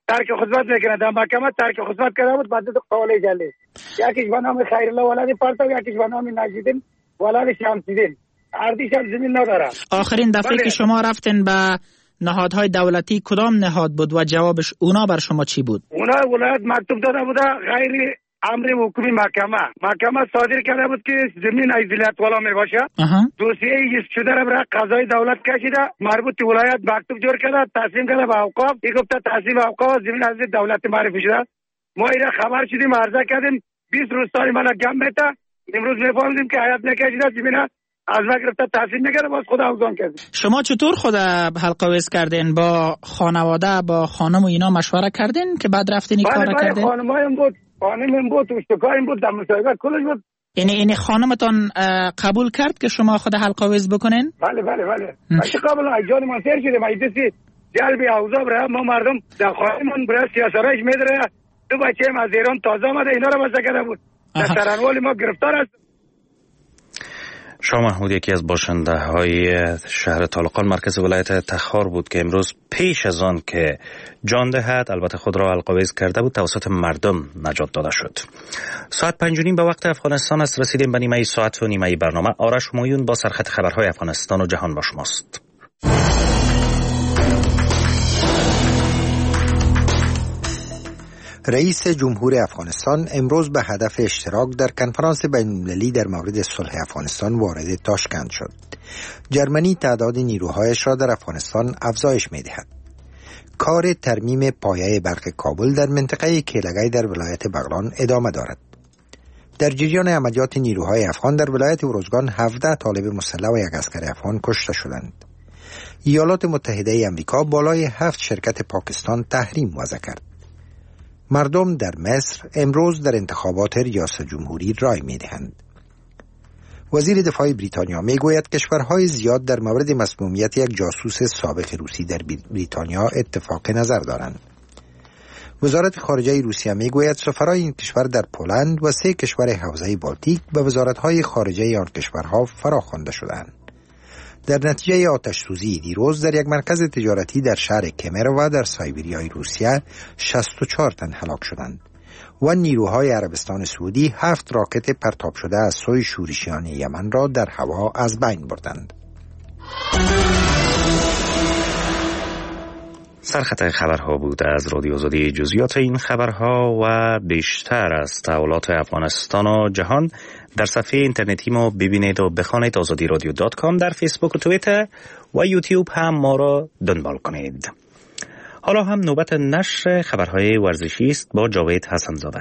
ترک خدمت میکنه. در محکمه ترک خدمت کرده بود بعد قواله جلی، یکیش به نام خیرالله ولد پرتو، یکیش به نام نجیدین ولد شمسیدین. اردیش هم زمین نداره. آخرین دفعه که شما رفتین به نهادهای دولتی کدام نهاد بود و جوابش اونا بر شما چی بود؟ اونا ولایت مکتوب داده بوده غیر امر حکومی محکمه صادر کرده بود که زمین ازیلیت والا می باشه. دوسیه ایست شده را برای قضای دولت کشیده، مربوط ولایت مکتوب جور کرده تقسیم کرده به اوقاف. این گفته تقسیم اوقاف زمین از دولت معرفی شده. ما اینا خبر شدیم عرضه کردیم 20 روز تاری من گم بته. امروز میفهمیدیم که حیات نکشیده زمین از ما گرفته تقسیم میکرده، باز خود اوزان کردیم. شما چطور خود حلقه‌آویز کردین؟ با خانواده با خانم و اینا مشوره کردین که بعد رفتین این کارو کردین؟ خانمایم بود، خانمم بود، اشتکایم بود، در مصاحبه کلش بود. یعنی خانمتان قبول کرد که شما خود حلقه‌آویز بکنین؟ بله. چه قبول جان من سر شده مجلسی جلبی اوضاع برای ما مردم در خانمون برای سیاسرایش میدره. دو بچه‌ام از ایران تازه آمده اینا رو بسته کرده بود. در سرانوال ما گرفتار است. شاه محمود یکی از باشنده های شهر طالقان مرکز ولایت تخار بود که امروز پیش از آن که جان دهد البته خود را حلقه‌آویز کرده بود توسط مردم نجات داده شد. ساعت 5:30 به وقت افغانستان است. رسیدیم به نیمه ساعت و نیمه برنامه. آرش همایون با سرخط خبرهای افغانستان و جهان با شماست. رئیس جمهور افغانستان امروز به هدف اشتراک در کنفرانس بین‌المللی در مورد صلح افغانستان وارد تاشکند شد. جرمنی تعداد نیروهایش را در افغانستان افزایش می‌دهد. کار ترمیم پایه برق کابل در منطقه کیلگی در ولایت بغلان ادامه دارد. در جریان عملیات نیروهای افغان در ولایت اروزگان 17 طالب مسلح و یک عسکر افغان کشته شدند. ایالات متحده آمریکا بالای 7 شرکت پاکستان تحریم وضع کرد. مردم در مصر امروز در انتخابات ریاست جمهوری رای می‌دهند. وزیر دفاع بریتانیا میگوید کشورهای زیاد در مورد مسمومیت یک جاسوس سابق روسی در بریتانیا اتفاق نظر دارند. وزارت خارجه روسیه میگوید سفرای این کشور در پولند و 3 کشور حوزه بالتیک به وزارت‌های خارجه آن کشورها فراخوانده شدند. در نتیجه آتش سوزی دیروز در یک مرکز تجارتی در شهر کمر و در سایبریای روسیه 64 تن هلاک شدند و نیروهای عربستان سعودی 7 راکت پرتاب شده از سوی شورشیان یمن را در هوا از بین بردند. سرخط خبرها بود از رادیو آزادی. جزئیات این خبرها و بیشتر از تحولات افغانستان و جهان در صفحه اینترنتی ما ببینید و بخوانید. azadiradyo.com. در فیسبوک و توییتر و یوتیوب هم ما را دنبال کنید. حالا هم نوبت نشر خبرهای ورزشی است با جاوید حسن‌زاده.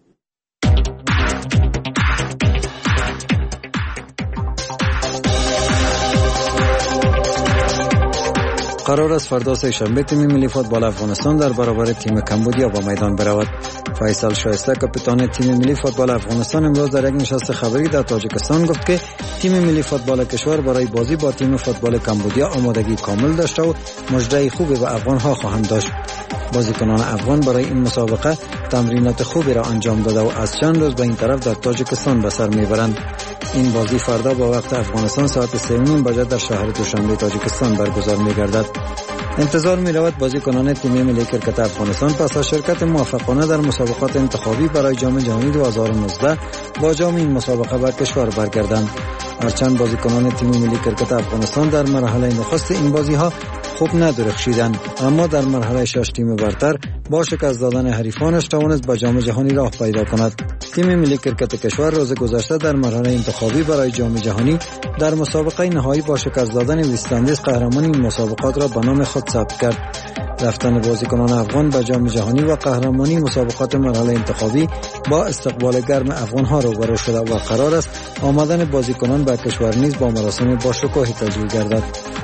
قرار است فردا سه‌شنبه تیم ملی فوتبال افغانستان در برابر تیم کمبودیا با میدان برود. فیصل شایسته کاپیتان تیم ملی فوتبال افغانستان امروز در یک نشست خبری در تاجیکستان گفت که تیم ملی فوتبال کشور برای بازی با تیم فوتبال کمبودیا آمادگی کامل داشته و مژده خوبی به افغان‌ها خواهند داشت. بازیکنان افغان برای این مسابقه تمرینات خوبی را انجام داده و از چند روز به این طرف در تاجیکستان به سر میبرند. این بازی فردا با وقت افغانستان ساعت 3:30 بجه در شهر دوشنبه تاجیکستان برگزار می‌گردد. انتظار می‌رود بازیکنان تیم ملی کرکت افغانستان پس از شرکت موفقانه در مسابقات انتخابی برای جام جهانی 2019 با جام این مسابقه به کشور برگردند. هرچند بازیکنان تیم ملی کرکت افغانستان در مرحله نخست این بازی‌ها خوب ندرخشیدند، اما در مرحله 6 تیم برتر با شکست دادن حریفانش توانست به جام جهانی راه پیدا کند. تیم ملی کرکت کشور روز گذشته در مرحله انتخابی برای جام جهانی در مسابقه نهایی با شکست دادن وست اندیز قهرمان این مسابقات را به نام خود ثبت کرد. رفتن بازیکنان افغان به جام جهانی و قهرمانی مسابقات مرحله انتخابی با استقبال گرم افغان‌ها روبرو شده و قرار است آمدن بازیکنان به کشور نیز با مراسم باشکوهی تجلیل گردد.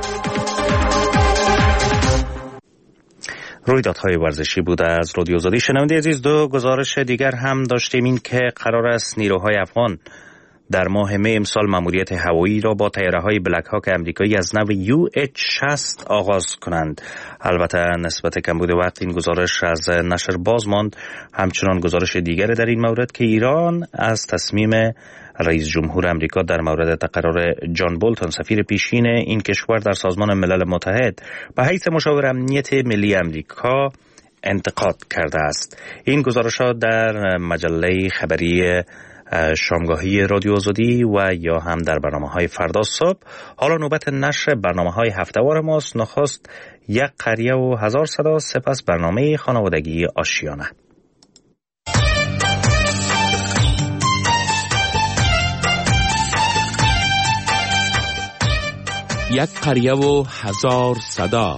رویدادهای ورزشی بوده از رادیو آزادی. شنونده عزیز، دو گزارش دیگر هم داشتیم. این که قرار است نیروهای افغان در ماه می امسال ماموریت هوایی را با طیاره‌های بلک هاک آمریکایی از نوع UH-60 آغاز کنند. البته نسبت کمبود وقت این گزارش از نشر باز ماند. همچنان گزارش دیگر در این مورد که ایران از تصمیم رئیس جمهور آمریکا در مورد تقرر جان بولتون سفیر پیشین این کشور در سازمان ملل متحد به حیث مشاور امنیت ملی آمریکا انتقاد کرده است. این گزارشات در مجله خبری شامگاهی رادیو آزادی و یا هم در برنامه‌های فردا صبح. حالا نوبت نشر برنامه‌های هفته‌وار ماست. نخست یک قریه و 1000 صدا، سپس برنامه خانوادگی آشیانه. یک قریه و 1000 صدا.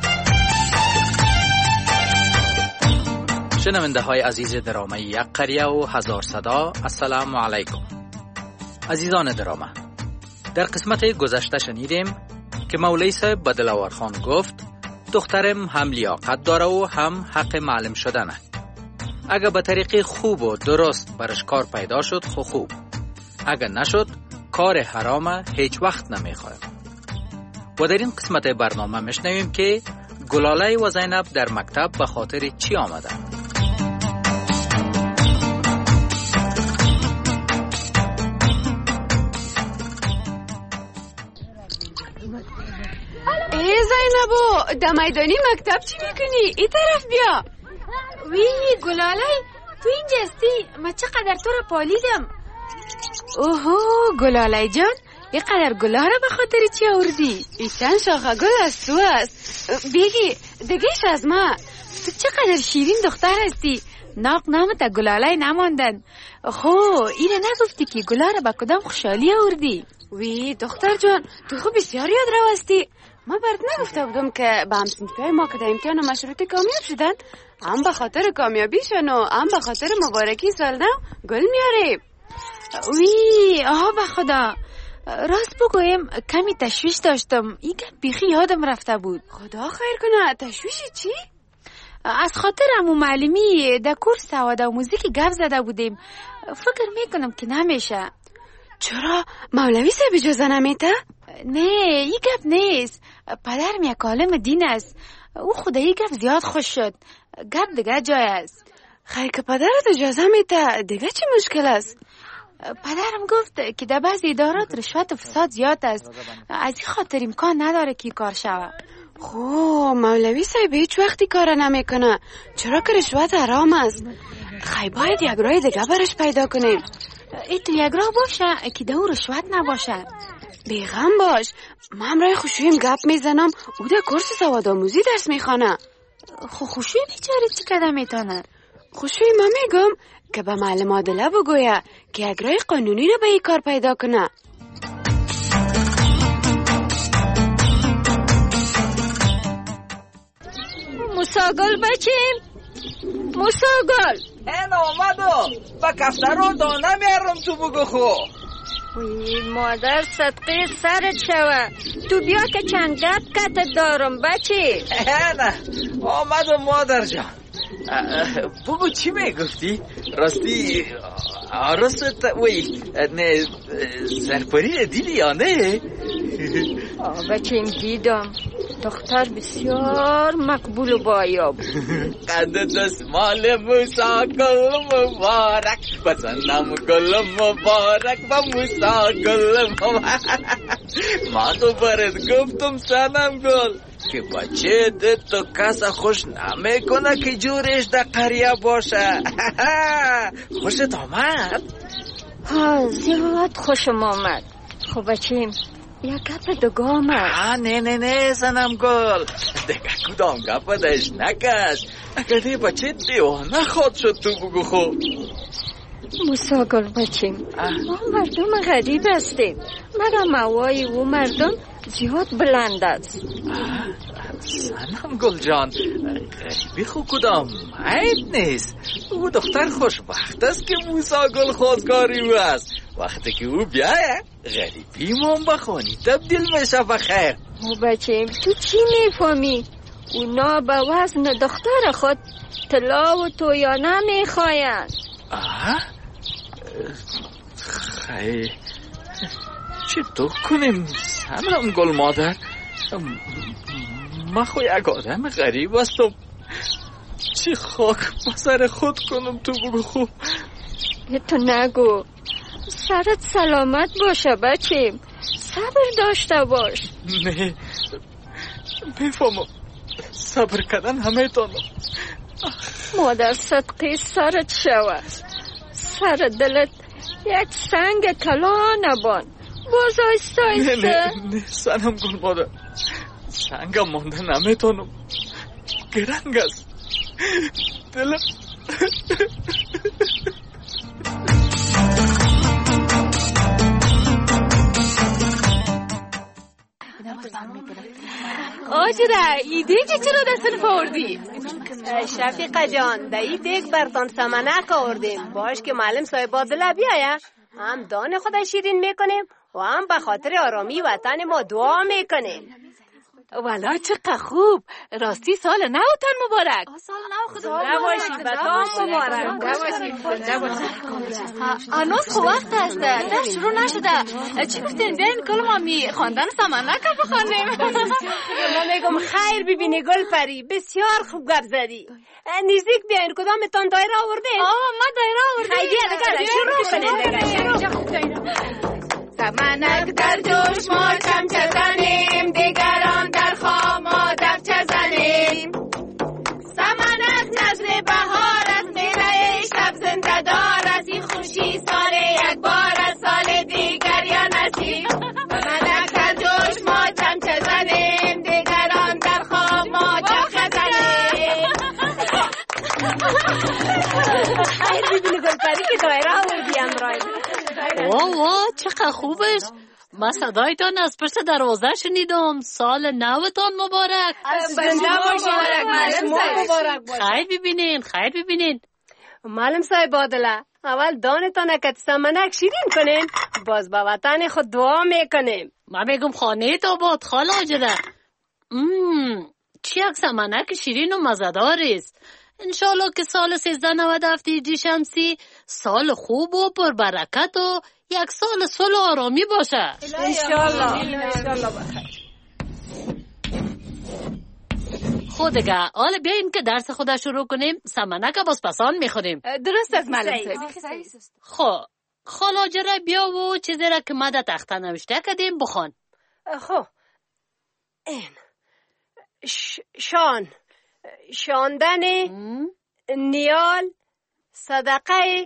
شنونده های عزیز درامه یک قریه و 1000 صدا، السلام علیکم. عزیزان درامه، در قسمت گذشته شنیدیم که مولوی صاحب به دلاور خان گفت دخترم هم لیاقت داره و هم حق معلم شدنه. اگه به طریق خوب و درست برش کار پیدا شد خو خوب، اگه نشد کار حرامه هیچ وقت نمیخوایم. و در این قسمت برنامه میشنویم که گلاله و زینب در مکتب به خاطر چی آمده. ای زینبو، در میدانی مکتب چی میکنی؟ این طرف بیا. وی گلاله، تو اینجا هستی؟ من چقدر تو را پالیدم. اوهو گلاله جان، یه قدر گلاه را به خاطر چی آوردی؟ این چند شاخه گل از تو است. بگی دگیش از ما. تو چقدر شیرین دختر هستی. ناق نامت گلاله نماندن. خو اینه نگفتی که گلاه را به کدام خوشحالی آوردی؟ وی دختر جان، تو خوب بسیار یاد رو هستی. ما برات نگفته بودم که به همسنفی ما که در امتحان مشروطه کامیاب شدن، هم به خاطر کامیابیشن و هم به خاطر مبارکی سال نو گل میاریم. وی آها به خدا، راست بگویم کمی تشویش داشتم. این بیخی یادم رفته بود. خدا خیر کنه. تشویشی چی؟ از خاطر همون معلمی در کورس سواد و موزیک گپ زده بودیم. فکر میکنم که نمیشه. چرا؟ مولوی صاحب اجازه نمیده؟ نه، این گپ نیست. پدرم یک عالم دین است. او خدایی گپ زیاد خوش شد. گپ دیگه جای است. خیر که پدرت اجازه میده، دیگه چی مشکل است؟ پدرم گفت که در بعض ادارات رشوت و فساد زیاد است. از این خاطر امکان نداره که کار شود. خو مولوی صاحب هیچ وقتی کار نمیکنه. چرا که رشوت حرام است؟ خیلی باید یک راه دیگه برش پیدا کنیم. ایتو یک راه باشه که دو رشوت نباشه. بیغم باش، من رای خوشویم گپ میزنم. او در کورس سوادآموزی درس میخوانه. خوشوی بیچاره چی کده میتونه؟ خوشوی ما میگم که به معلم عادله بگویه که یک رای قانونی رو به این کار پیدا کنه. موساگل بچیم، موساگل این آمدو با کفترو دانه میارم تو بگو خو. وی مادر صدقه سرت شوه. تو بیا که چند گپ کتت دارم بچی. نه آمدم مادر جان. بگو چی میگفتی؟ راستی عروست وی نه زرپری دیدی یا نه؟ بچیم دیدم. دختر بسیار مقبول و بایاب. قد دستمال موسا گل مبارک، بزنم گل مبارک با موسا گل مبارک. ما تو برات گفتم سنم گل که بچه تو کس خوش نمیکنه که جورش در قریه باشه. خوشت آمد؟ ها زیاد خوشم آمد. خب بچیم یک گپ دگه آمد. نه زنم گل، دیگه کدام گپ داشت نکش. اگر دی بچه دیوانه خود شد تو بگو خوب. موسا گل بچیم، ما مردم غریب هستیم. مگر موای او مردم زیاد بلند است. سنم گل جان، غریبی خود کدام عیب نیست. او دختر خوشبخت است که موسا گل خودکاری او است. وقتی که او بیایه غریبی من بخونی تبدیل میشه بخیر. بچیم تو چی میفهمی؟ اونا به وزن دختر خود طلا و تویانه میخواین. خیلی چطور کنیم سنم گل مادر؟ من خو یک آدم غریب هستم. چی خاک بسر خود کنم تو بگو خوب. تو نگو. سرت سلامت باشه بچیم. صبر داشته باش. نه میفهمم صبر کردن همه تانم، مادر صدقی سرت شود، سر دلت یک سنگ کلا نبان. باز آیسته آیسته. نه سنم کن مادر، سنگم مانده نمیتونم، گرنگ است دلم. آجره ای دیگه چرا دستن آوردی؟ شفیقه جان در ای دیگ برتان سمنک آوردیم، باش که معلم صاحب عادله بیایه، هم دان خود شیرین میکنیم و هم به خاطر آرامی وطن ما دعا میکنیم. والا چقدر خوب، راستی سال نوتان مبارک. سال نو خدا نباشید، بطان مبارک نباشید. هنوز خوب وقت است، در شروع نشده. چی گفتین بیاین کل ما می خواندن سمنک بخوانیم؟ من میگم خیر ببینی گل پری، بسیار خوب گپ زدی. نزدیک بیاین، کدامتان دایره آورده؟ ما دایره آورده. خیلی دیگه شروع کنیم. سمنک در جوش ما چمچه زنیم، دیگران در خواب ما دبچه زنیم. سمنک نظر بهار است، میوه شب زنده دار است. این خوشی سال یک بار است، سال دیگر یا نصیب. سمنک در جوش ما چمچه زنیم، دیگران در خواب ما چمچه زنیم. خیر ببینی گلپری که دایره آوردی امرای. واه چقدر خوبش. من صدایتان از پشت دروازه شنیدم. سال نوتان مبارک. زنده باشید. خیر ببینین. معلم صاحب عادله، اول دانتان اکت سمنک شیرین کنین، باز با وطن خود دعا میکنیم. من میگم خانه تا باد خاله آجده. چی یک سمنک شیرین و مزدار است. انشالله که سال 1397 هجری شمسی سال خوب و پربرکت و یک سال صلح و آرامی باشه. انشالله بخیر. خودگه حالا بیاین که درس خود شروع کنیم. سمنک باز پسان میخوریم. درست است معلم صاحب. خب خالا جره بیا و چیزی را که ما در تخته نوشته کردیم بخوان. خب این شاندن نیال صدقه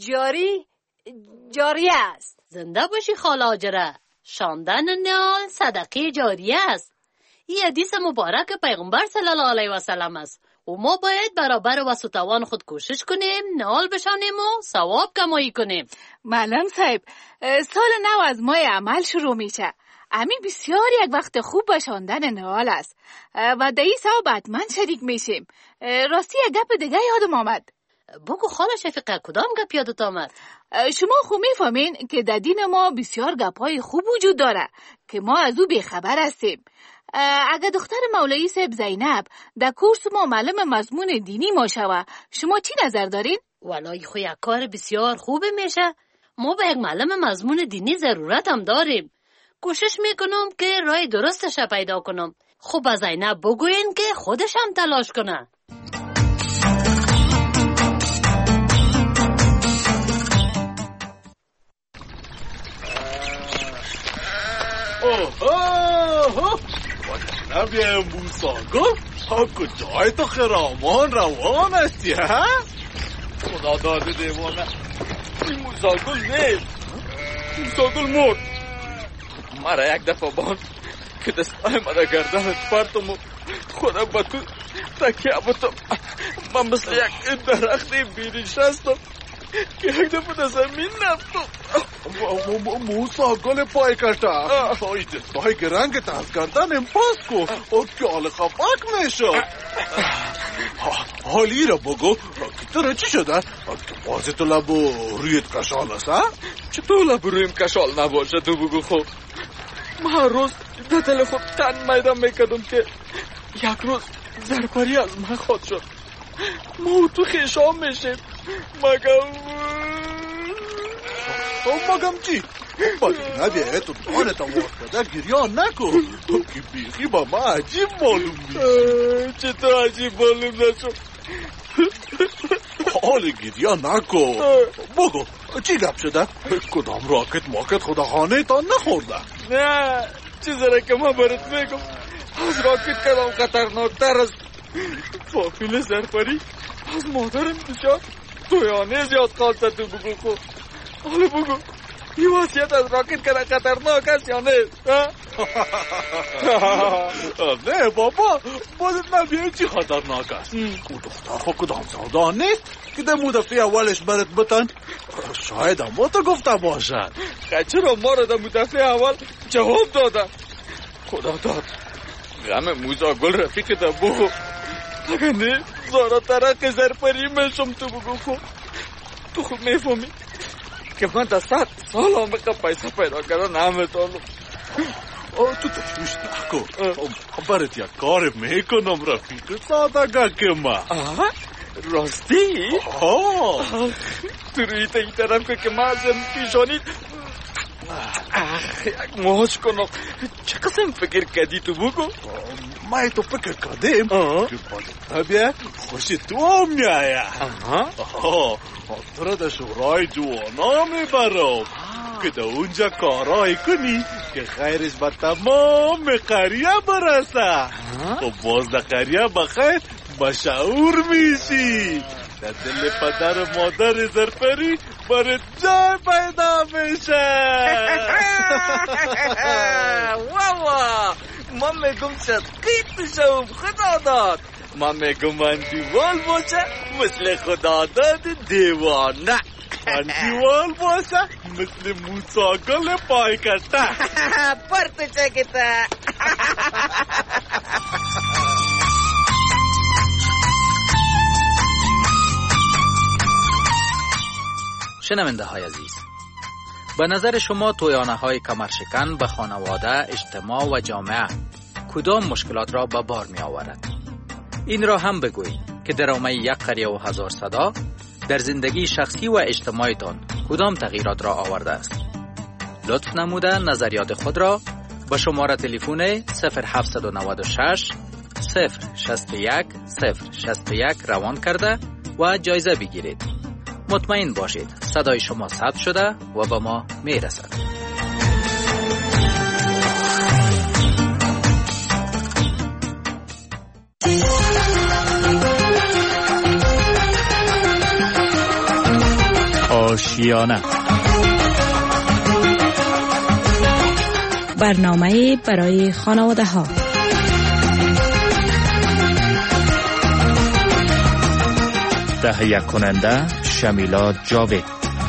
جاریه است. زنده باشی خالا جره. شاندن نیال صدقه جاریه است. این حدیث مبارک پیغمبر صلی الله علیه و سلم است و ما باید برابر وسطوان خود کوشش کنیم، نال بشانیم و ثواب کمایی کنیم. معلم صاحب، سال نو از ماه عمل شروع میشه. امی بسیار یک وقت خوب به شاندن نهال است و در این ثواب حتما شریک میشیم. راستی یک گپ دیگه یادم آمد. بگو خاله شفیقه، کدام گپ یادت آمد؟ شما خوب میفهمین که در دین ما بسیار گپ‌های خوب وجود داره که ما از او بیخبر هستیم. اگه دختر مولوی صاحب زینب در کورس ما معلم مضمون دینی ما شوه، شما چی نظر دارین؟ والله خو یک کار بسیار خوب میشه. ما به یک معلم مضمون دینی ضرورت هم داریم. کوشش میکنم که راه درستش پیدا کنم. خب از زینب بگوین که خودش هم تلاش کنه. نبیه موساگل ها کجای تو خرامان روان هستی ها؟ خدا داده دیوانه، این موساگل نیست، موساگل مرد. مرا یک دفعه بان که دستای مرا گردنت پرتم و خودم با تو تکیه بودم. من مثل یک درختی بیریش هستم که یک دفعه در زمین نفتم. موساگل پای کشتا های دستای گرنگت از گردن امپاس کن که حال خفک میشد. حالی را بگو که تره چی شده؟ که بازی تو لب رویت کشال است ها؟ چطور لب رویم کشال نباشه تو بگو خب. من هر روز در تلفن تن میدم میکردم که یک روز زرپری از من خود شد. ما تو خیشام میشیم. مگم چی؟ باید نبیه تو دانت آورده گریان نکن که بیخی با ما عجیب معلوم میشه. چطور عجیب معلوم نشد؟ حال گریان نکن. بگو چی گپ شده؟ کدام راکت ماکت خدا خانه تا نخورده؟ نه چیزی را که من برات میگم از راکت کدام خطرناکتر است. فامیل زرپری از مادرم بسیار تویانه زیاد خواسته تو بگو خو. حالا بگو این وصیت از راکت کنه خطرناک است یا نه؟ نه بابا بازت نبیه چی خطرناک است. او دختر خو کدام سودا نیست که در مدفعه اولش برات بتن. شاید هم تو گفته باشد. چرا ما را در مدفعه اول جواب دادن؟ خدا داد غم موزا گل رفیق در بگو. اگر نه زارا ترق زرپری میشم تو بگو خو. تو خود میفهمی که من در 100 سال آمقه پیسه پیدا کردن نمیتونم. تو تشویش نکن. برات یک کار میکنم رفیق سادگاه که من. راستی؟ تو روی تا این طرف که من ازم پیشانید یک موهاش کنم. چه قسم فکر کردی تو بگو؟ من تو فکر کردیم که باید بیا خوشی تو میایه. تو را در شورای جوانا میبرم که در اونجا کارایی کنی که خیرش به تمام قریه برسه و باز در قریه بخیر مشهور میشی. در دل پدر و مادر زرپری برای جای پیدا میشه. واوا من میگم صدقیت شوم خدا داد. من میگم اندیوال باشه مثل خدا داد دیوانه. اندیوال باشه مثل موساگل پای کشته. پرت چکتا. شنونده های عزیز، به نظر شما تویانه های کمرشکن به خانواده، اجتماع و جامعه کدام مشکلات را به بار می آورد؟ این را هم بگویید که درآمد یک قریه و هزار صدا در زندگی شخصی و اجتماعیتان کدام تغییرات را آورده است؟ لطف نموده نظریات خود را به شماره تلفن 0796 061 061 روان کرده و جایزه بگیرید. مطمئن باشید صدای شما ثبت شده و به ما میرسد. آشیانه، برنامه برای خانواده ها. تهیه کننده شمیلا جاوید.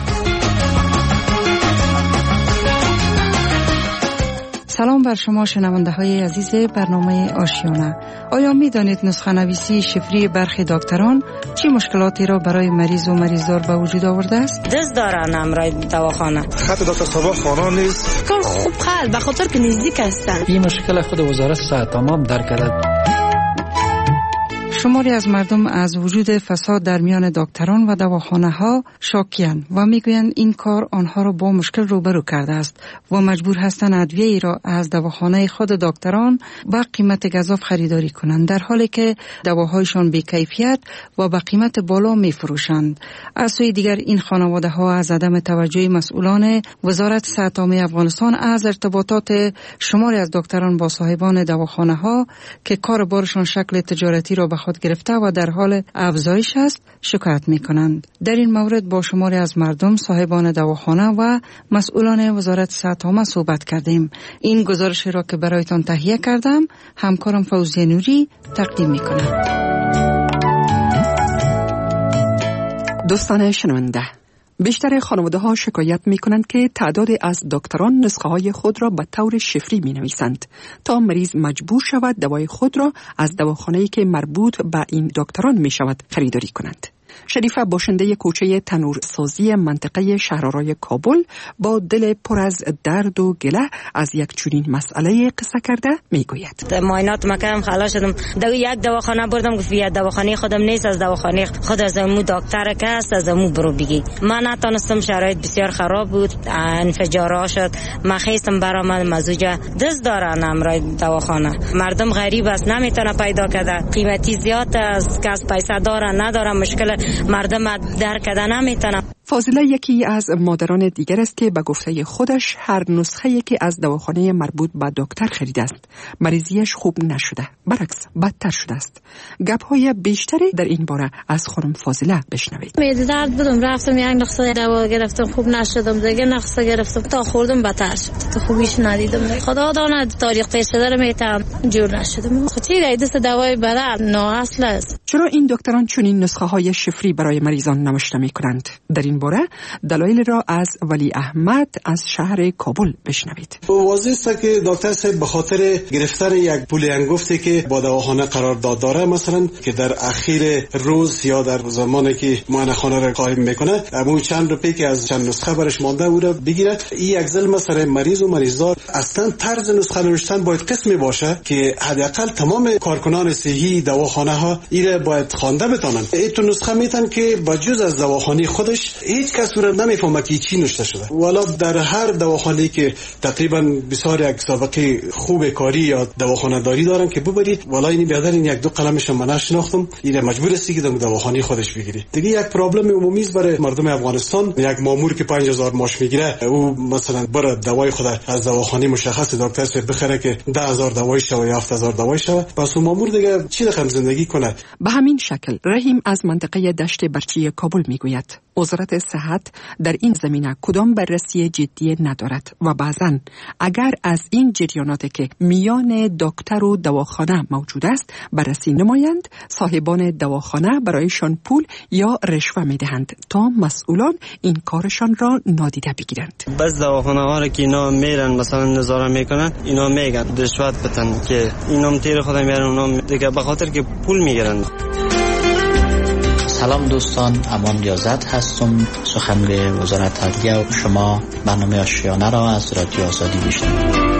سلام بر شما شنونده های عزیز برنامه آشیانه. آیا می دانید نسخه نویسی شفری برخی دکتران چه مشکلاتی را برای مریض و مریضدار به وجود آورده است؟ دست دارن امرای دواخانه. خط دکتر صبا خانه نیست. کار خوب خال به خاطر که نزدیک هستن. این مشکل خود وزارت صحت تمام درک کرد. شماری از مردم از وجود فساد در میان دکتران و دواخانه‌ها شاکی‌اند و میگویند این کار آنها را با مشکل روبرو کرده است و مجبور هستند ادویه‌ای را از دواخانه خود دکتران با قیمت گزاف خریداری کنند، در حالی که دواهایشان بی‌کیفیت و با قیمت بالا می‌فروشند. از سوی دیگر این خانواده‌ها از عدم توجه مسئولان وزارت صحت عامه افغانستان از ارتباطات شماری از دکتران با صاحبان دواخانه‌ها که کار بارشان شکل تجارتی را به خود گرفته و در حال افزایش است شکایت می‌کنند. در این مورد با شماری از مردم، صاحبان دواخانه و مسئولان وزارت صحت عامه صحبت کردیم. این گزارش را که برایتان تهیه کردم همکارم فوزیه نوری تقدیم می‌کند. دوستان شنونده، بیشتر خانواده‌ها شکایت می‌کنند که تعدادی از دکتران نسخه‌های خود را به طور شفری می‌نویسند تا مریض مجبور شود دوای خود را از دواخانه‌ای که مربوط به این دکتران می‌شود خریداری کنند. شریفه باشنده کوچه تنورسازی منطقه شهرآرای کابل با دل پر از درد و گله از یک چنین مسئله قصه کرده میگوید. معاینات مکردم خلاص شدم. یک دواخانه بردم گفت یا دواخانه خودم نیست، از دواخانه خود از امو دکتر که است از امو برو بگی. من نتونستم، شرایط بسیار خراب بود، انفجار شد. من خواستم برام مزوجه دست دارن امرای دواخانه. مردم غریب است، نمیتونه پیدا کرده، قیمتی زیاد است، کس پیسه داره نداره، مشکل مردم درک کردن نمیتونه. فاضله یکی از مادران دیگر است که به گفته خودش هر نسخه‌ای که از دواخانه مربوط به دکتر خریده است مریضیش خوب نشده، برعکس بدتر شده است. گپ‌های بیشتری در این باره از خانم فاضله بشنوید. معده درد بودم، رفتم یک نسخه دوا گرفتم، خوب نشدم، دیگه نسخه گرفتم تا خوردم بدتر شد، تا خوبیش ندیدم. خدا داند تاریخ پیش داره میتم جور نشدم. خودی دست دوای بدن نااصل است. چرا این دکتران چنین نسخه‌های شفری برای مریضان نوشته می‌کنند؟ در این باره دلایل را از ولی احمد از شهر کابل بشنوید. واضح است که دکتر صاحب به خاطر گرفتن یک پول انگفتی که با دواخانه قرار داره، مثلا که در اخیر روز یا در زمانی که معاینه خانه را قایم میکنه همون چند روپیه که از چند نسخه برش مانده بوده بگیره. این یک ظلم سر مریض و مریضدار. اصلا طرز نسخه نوشتن باید قسمی باشه که حداقل تمام کارکنان صحی دواخانه ها ایره باید خوانده بتونن. این تو نسخه میتن که با جز از دواخانه خودش هیچ کس رو نمیفهمه که چی نوشته شده. والا در هر دواخانه که تقریبا بسیار یک سابقه خوب کاری یا دواخانه داری دارن که ببرید، والا این بیادر این یک دو قلمش من نشناختم، این مجبور است که دواخانه خودش بگیری. دیگه یک پرابلم عمومی است برای مردم افغانستان. یک مامور که 5000 ماش میگیره او مثلا بره دوای خود از دواخانه مشخص دکتر صاحب بخره که 10000 دوای شو یا 7000 دوای شو، پس اون مامور دیگه چی رقم زندگی کنه؟ به همین شکل رحیم از منطقه دشت برچی کابل میگوید وزارت صحت در این زمینه کدام بررسی جدی ندارد و بعضاً اگر از این جریاناتی که میان دکتر و دواخانه موجود است بررسی نمایند، صاحبان دواخانه برایشان پول یا رشوه میدهند تا مسئولان این کارشان را نادیده بگیرند. بس دواخانه ها را که اینا میرن مثلا نظاره میکنن، اینا میگن رشوت بدن که اینا تیر خودم میارن، اونا دیگه به خاطر که پول میگیرن. سلام دوستان، امان ریاضت هستم، سخنگوی وزارت عدلیه و شما برنامه آشیانه را از رادیو آزادی میشنوید.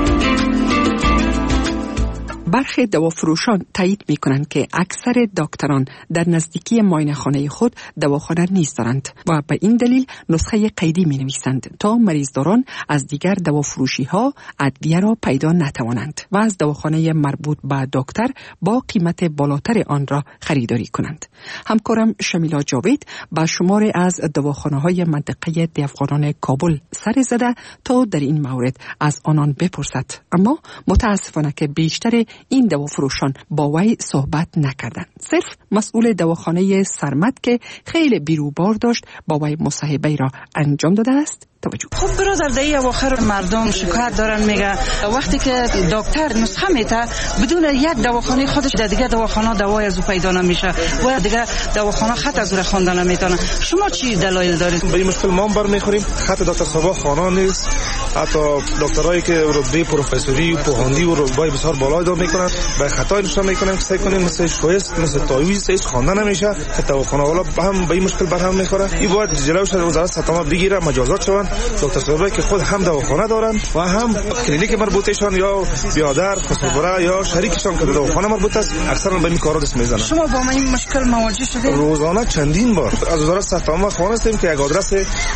برخی دوافروشان تایید می‌کنند که اکثر دکتران در نزدیکی معاینه‌خانه خود دواخانه نیست دارند و به این دلیل نسخه قیدی می‌نویسند تا مریضداران از دیگر دوافروشی‌ها ادویه را پیدا نتوانند و از دواخانه مربوط به دکتر با قیمت بالاتر آن را خریداری کنند. همکارم شمیلا جاوید با شماری از دواخانه‌های منطقه افغانان کابل سر زده تا در این مورد از آنان بپرسد، اما متاسفانه که بیشتر این دوافروشان با وی صحبت نکردند. صرف مسئول دواخانه سرمد که خیلی بیروبار داشت با وی مصاحبه را انجام داده است. توجه. خب برادر در اواخر مردم شکایت دارن، میگه وقتی که دکتر نسخه میده بدون یک دواخانه خودش در دیگه دواخانه دوای از او پیدا نمیشه و دیگه دواخانه خط از او خواندن نمیتونه. شما چی دلایل دارید؟ به این مشکل ما هم برمیخوریم. خط دکتر صبا خانه نیست. حتی دکترایی که رتبه پروفسوری و پوهاندی و رتبه بسیار بالا دار میکنن به خطای نشون میکنن که سعی کنیم مثل شویست مثل تایویز هیچ خواندن نمیشه که دواخانه والا هم به این مشکل برهم میخوره. این باید جلوش وزارت صحت بگیره، مجازات شون. دکتر صاحب که خود هم دواخانه دارن و هم کلینیک مربوطشان یا بیادر خصوصا یا شریکشان که دواخانه مربوط است اکثرا به این کارا دست میزنن. شما با این مشکل مواجه شدید؟ روزانه چندین بار از وزارت صحت عامه خوانستیم که یک آدرس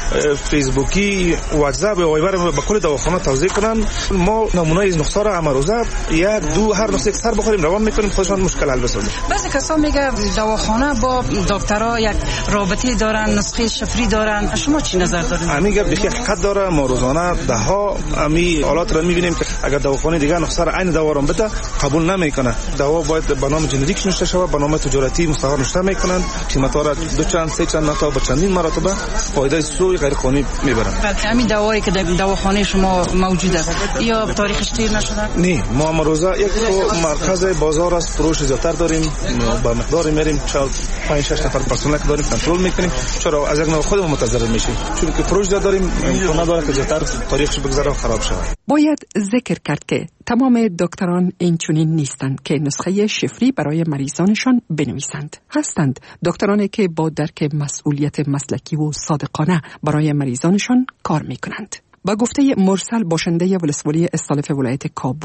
فیسبوکی، واتساپ و وایبر به کل دواخانه توزیع کنن. ما نمونه از نسخه را امروزه یک دو هر نسخه سر بخوریم روان میکنیم، خودشان مشکل حل بسازن. بعضی کسا میگه دواخانه با دکترها یک رابطه دارن، نسخه شفری دارن. شما چی نظر دارید؟ همین بخی حقیقت داره. ما روزانه ده ها امی حالات را میبینیم که اگر دواخانه دیگه نسخه را عین دوا را بده قبول نمیکنه. دوا باید به نام جنریک نوشته شود، به نام تجارتی مستقر نوشته میکنن، قیمتا را دو چند سه چند تا به چندین مرتبه فایده سوی غیر قانونی میبرن. همین دوایی که در دواخانه شما موجوده یا تاریخش تیر نشده؟ نه، ما امروزه یک مرکز بازار است، فروش زیاتر داریم، با مقدار میریم 5 6 نفر پرسنل داریم کنترل میکنیم. چرا از یک نوع خودمون متضرر میشیم؟ چون که فروش داریم نداره که زیاتر تاریخش بگذره و خراب شود. باید ذکر کرد که تمام دکتران اینچنین نیستند که نسخه شفری برای مریضانشان بنویسند. هستند دکترانی که با درک مسئولیت مسلکی و صادقانه برای مریضانشان کار میکنند. با گفته مرسل باشنده ولسوالی استالف ولایت کابل،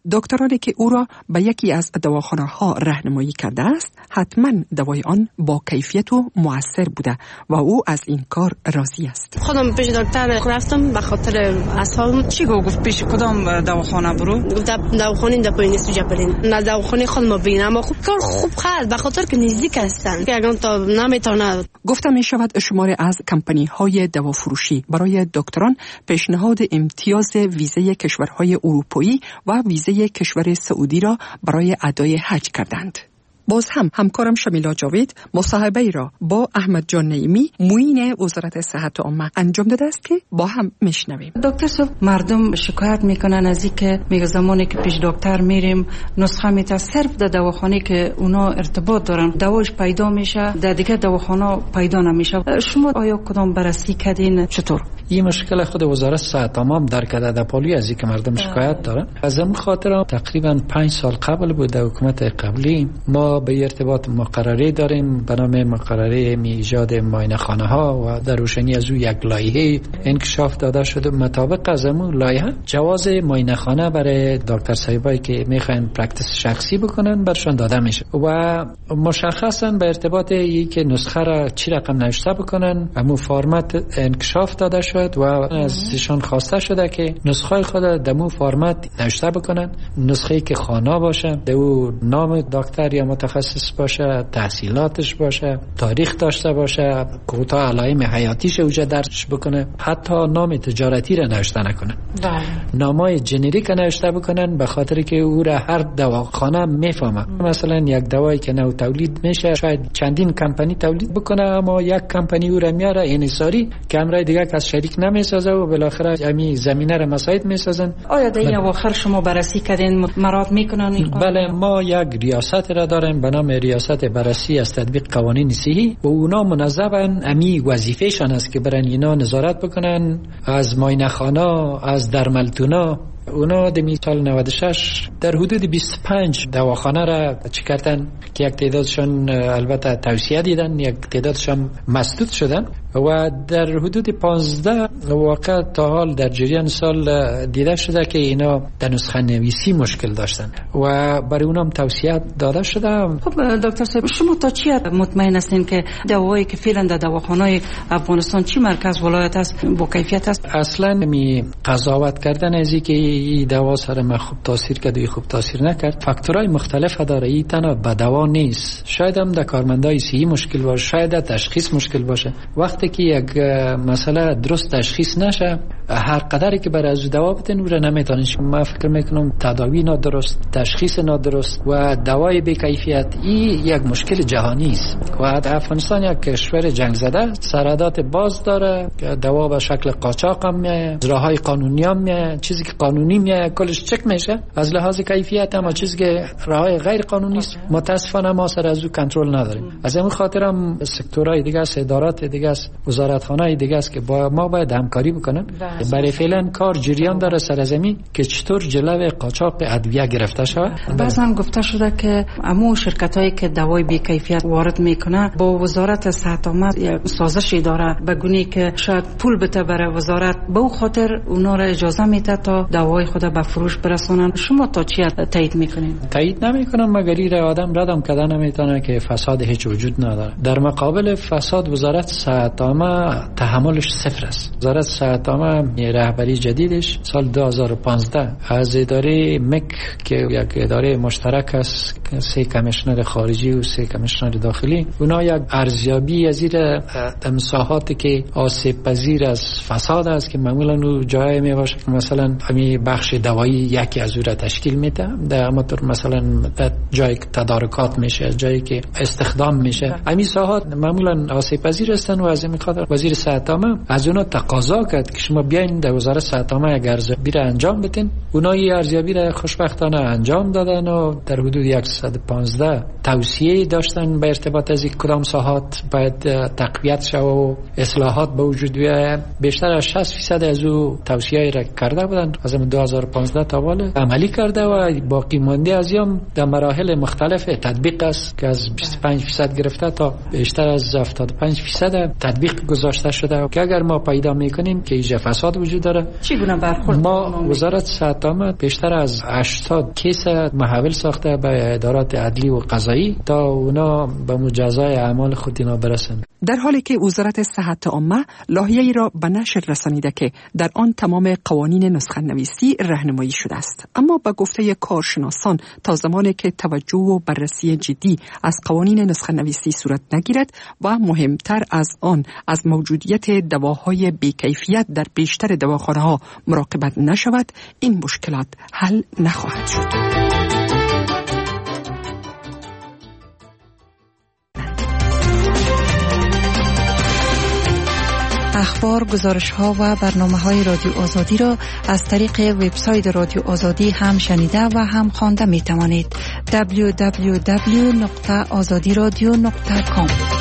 دکترانی که او را به یکی از دواخانه‌ها راهنمایی کرده است حتما دوای آن با کیفیت و مؤثر بوده و او از این کار راضی است. خودم پیش دکتر رفتم به خاطر اعصابم. چی گفت پیش کدام دواخانه برو؟ گفت دواخانه دپولین سوجاپلین. نه دواخانه خودم ببینم اما خوب کار خوب خرد به خاطر که نزدیک هستن که اگر تا نمیتونه. گفته می شود شمار از کمپانی های دوافروشی برای دکتران پیشنهاد امتیاز ویزه کشورهای اروپایی و ویزه کشور سعودی را برای ادای حج کردند. باز هم همکارم شمیلا جاوید مصاحبه ای را با احمد جان نعیمی معین وزارت صحت عامه انجام داده است که با هم میشنویم. دکتر صاحب، مردم شکایت میکنن از اینکه میگه زمانی که پیش دکتر میریم نسخه میته صرف در دواخانه که اونا ارتباط دارن دواش پیدا میشه، در دیگه دواخانه پیدا نمیشه. شما آیا کدام بررسی کردین؟ چطور؟ این مشکل خود وزارت صحت عامه در کرده در پالی از اینکه مردم شکایت دارن. از این خاطر تقریبا 5 سال قبل بود در حکومت قبلی ما به ارتباط مقرره داریم به نام مقرره ایجاد معاینه خانه ها و در روشنی از او یک لایحه انکشاف داده شده. مطابق از اون لایحه جواز معاینه خانه برای دکتر صاحبایی که میخواین پرکتیس شخصی بکنن برشان داده میشه و مشخصا به ارتباط این که نسخه را چی رقم نوشته بکنن همون فرمت انکشاف داده شد و از ایشان خواسته شده که نسخه خود دمو فرمت نوشته بکنن. نسخه‌ای که خانه باشه، دو نام دکتر یا متخصص باشه، تحصیلاتش باشه، تاریخ داشته باشه، کوتا علائم حیاتیش اوجا درج بکنه، حتی نام تجارتی را نوشته نکنه. نامای جنریک نوشته بکنن به خاطر که او را هر دواخانه میفهمه. مثلا یک دوایی که نو تولید میشه شاید چندین کمپانی تولید بکنه اما یک کمپانی او را میاره انحصاری که امرای دیگه کس شریک نمیسازه و بالاخره همین زمینه را مساعد میسازن. آیا در این اواخر شما بررسی کردین مراد میکنن؟ بله، ما یک ریاست را داریم به نام ریاست بررسی از تطبیق قوانین صحی و اونا منظمن امی وظیفهشان است که برن اینا نظارت بکنن از معاینه خانه، از درملتونا. اونا در سال 96 در حدود 25 دواخانه را چی کردن که یک تعدادشان البته توصیه دیدن، یک تعدادشان مسدود شدن و در حدود 15 واقع تا حال در جریان سال دیده شده که اینا در نسخه نویسی مشکل داشتن و برای اونم توصیه داده شده. خب دکتر صاحب، شما تا چی مطمئن هستین که دوایی که فعلا در دواخانه‌های افغانستان چی مرکز ولایت است با کیفیت است؟ اصلا می قضاوت کردن از اینکه این دوا سر ما خوب تاثیر کرد یا خوب تاثیر نکرد فاکتورهای مختلف داره. این تنها به دوا نیست، شاید هم در کارمندای صحی مشکل باشه، شاید در تشخیص مشکل باشه. وقتی که یک مسئله درست تشخیص نشه هر قدری که برای از دوا بدن او را نمیتونن. من فکر میکنم تداوی نادرست، تشخیص نادرست و دوای بی کیفیت این یک مشکل جهانی است و افغانستان یک کشور جنگ زده، سرحدات باز داره، دوا به شکل قاچاق هم میاد، راههای قانونی هم میاد، چیزی که قانونی میاد کلش چک میشه از لحاظ کیفیت، اما چیزی که راههای غیر قانونی است متاسفانه ما سر از او کنترل نداریم. از این خاطر هم سکتورهای دیگه است، ادارات دیگه است، وزارتخانه‌های دیگه است که با ما باید همکاری بکنن. برای فعلا کار جریان داره سرزمین که چطور جلوی قاچاق ادویه گرفته شود. بعضا گفته شده که امو شرکتایی که دوای بی کیفیت وارد میکنه با وزارت صحت عامه سازشی داره به گونه‌ای که شاید پول بده برای وزارت، به او خاطر اونا را اجازه میده تا دوای خود به فروش برسونن. شما تا چی تایید میکنین؟ تایید نمیکنم مگر این آدم ردم کردن نمیتونه که فساد هیچ وجود نداره. در مقابل فساد وزارت صحت عامه تحملش صفر است. وزارت صحت عامه رهبری جدیدش سال 2015 از اداره مک که یک اداره مشترک است، 3 کمیشنر خارجی و 3 کمیشنر داخلی، اونا یک ارزیابی از این مساحاتی که آسیب پذیر از فساد است که معمولا اون جایی میباشه که مثلا همین بخش دوایی یکی از اون را تشکیل میده، در همونطور مثلا در جایی که تدارکات میشه، جایی که استخدام میشه، همین ساحات معمولا آسیب پذیر هستن و از این خاطر وزیر صحت عامه از اونها تقاضا کرد که شما بیاین در وزارت صحت عامه یک ارزیابی را انجام بدین. اونا این ارزیابی را خوشبختانه انجام دادن و در حدود 115 توصیه داشتن به ارتباط از کدام ساحات باید تقویت شود و اصلاحات به وجود بیاید. بیشتر از 60% از او توصیه را کرده بودن، از 2015 تا حالا عملی کرده و باقی مانده از هم در مراحل مختلف تطبیق است که از 25% گرفته تا بیشتر از 75% تطبیق تطبیق گذاشته شده که اگر ما پیدا میکنیم که اینجا فساد وجود داره چگونه برخورد ما وزارت صحت عامه بیشتر از 80 کیس محول ساخته به ادارات عدلی و قضایی تا اونا به مجازای اعمال خود اینا برسن. در حالی که وزارت صحت عامه لایحه‌ای را به نشر رسانیده که در آن تمام قوانین نسخه نویسی راهنمایی شده است، اما به گفته کارشناسان تا زمانی که توجه و بررسی جدی از قوانین نسخه نویسی صورت نگیرد و مهمتر از آن از موجودیت دواهای بی‌کیفیت در بیشتر دواخانه‌ها مراقبت نشود، این مشکلات حل نخواهد شد. اخبار، گزارش‌ها و برنامه‌های رادیو آزادی را از طریق وبسایت رادیو آزادی هم شنیده و هم خوانده می‌توانید. www.azadiradio.com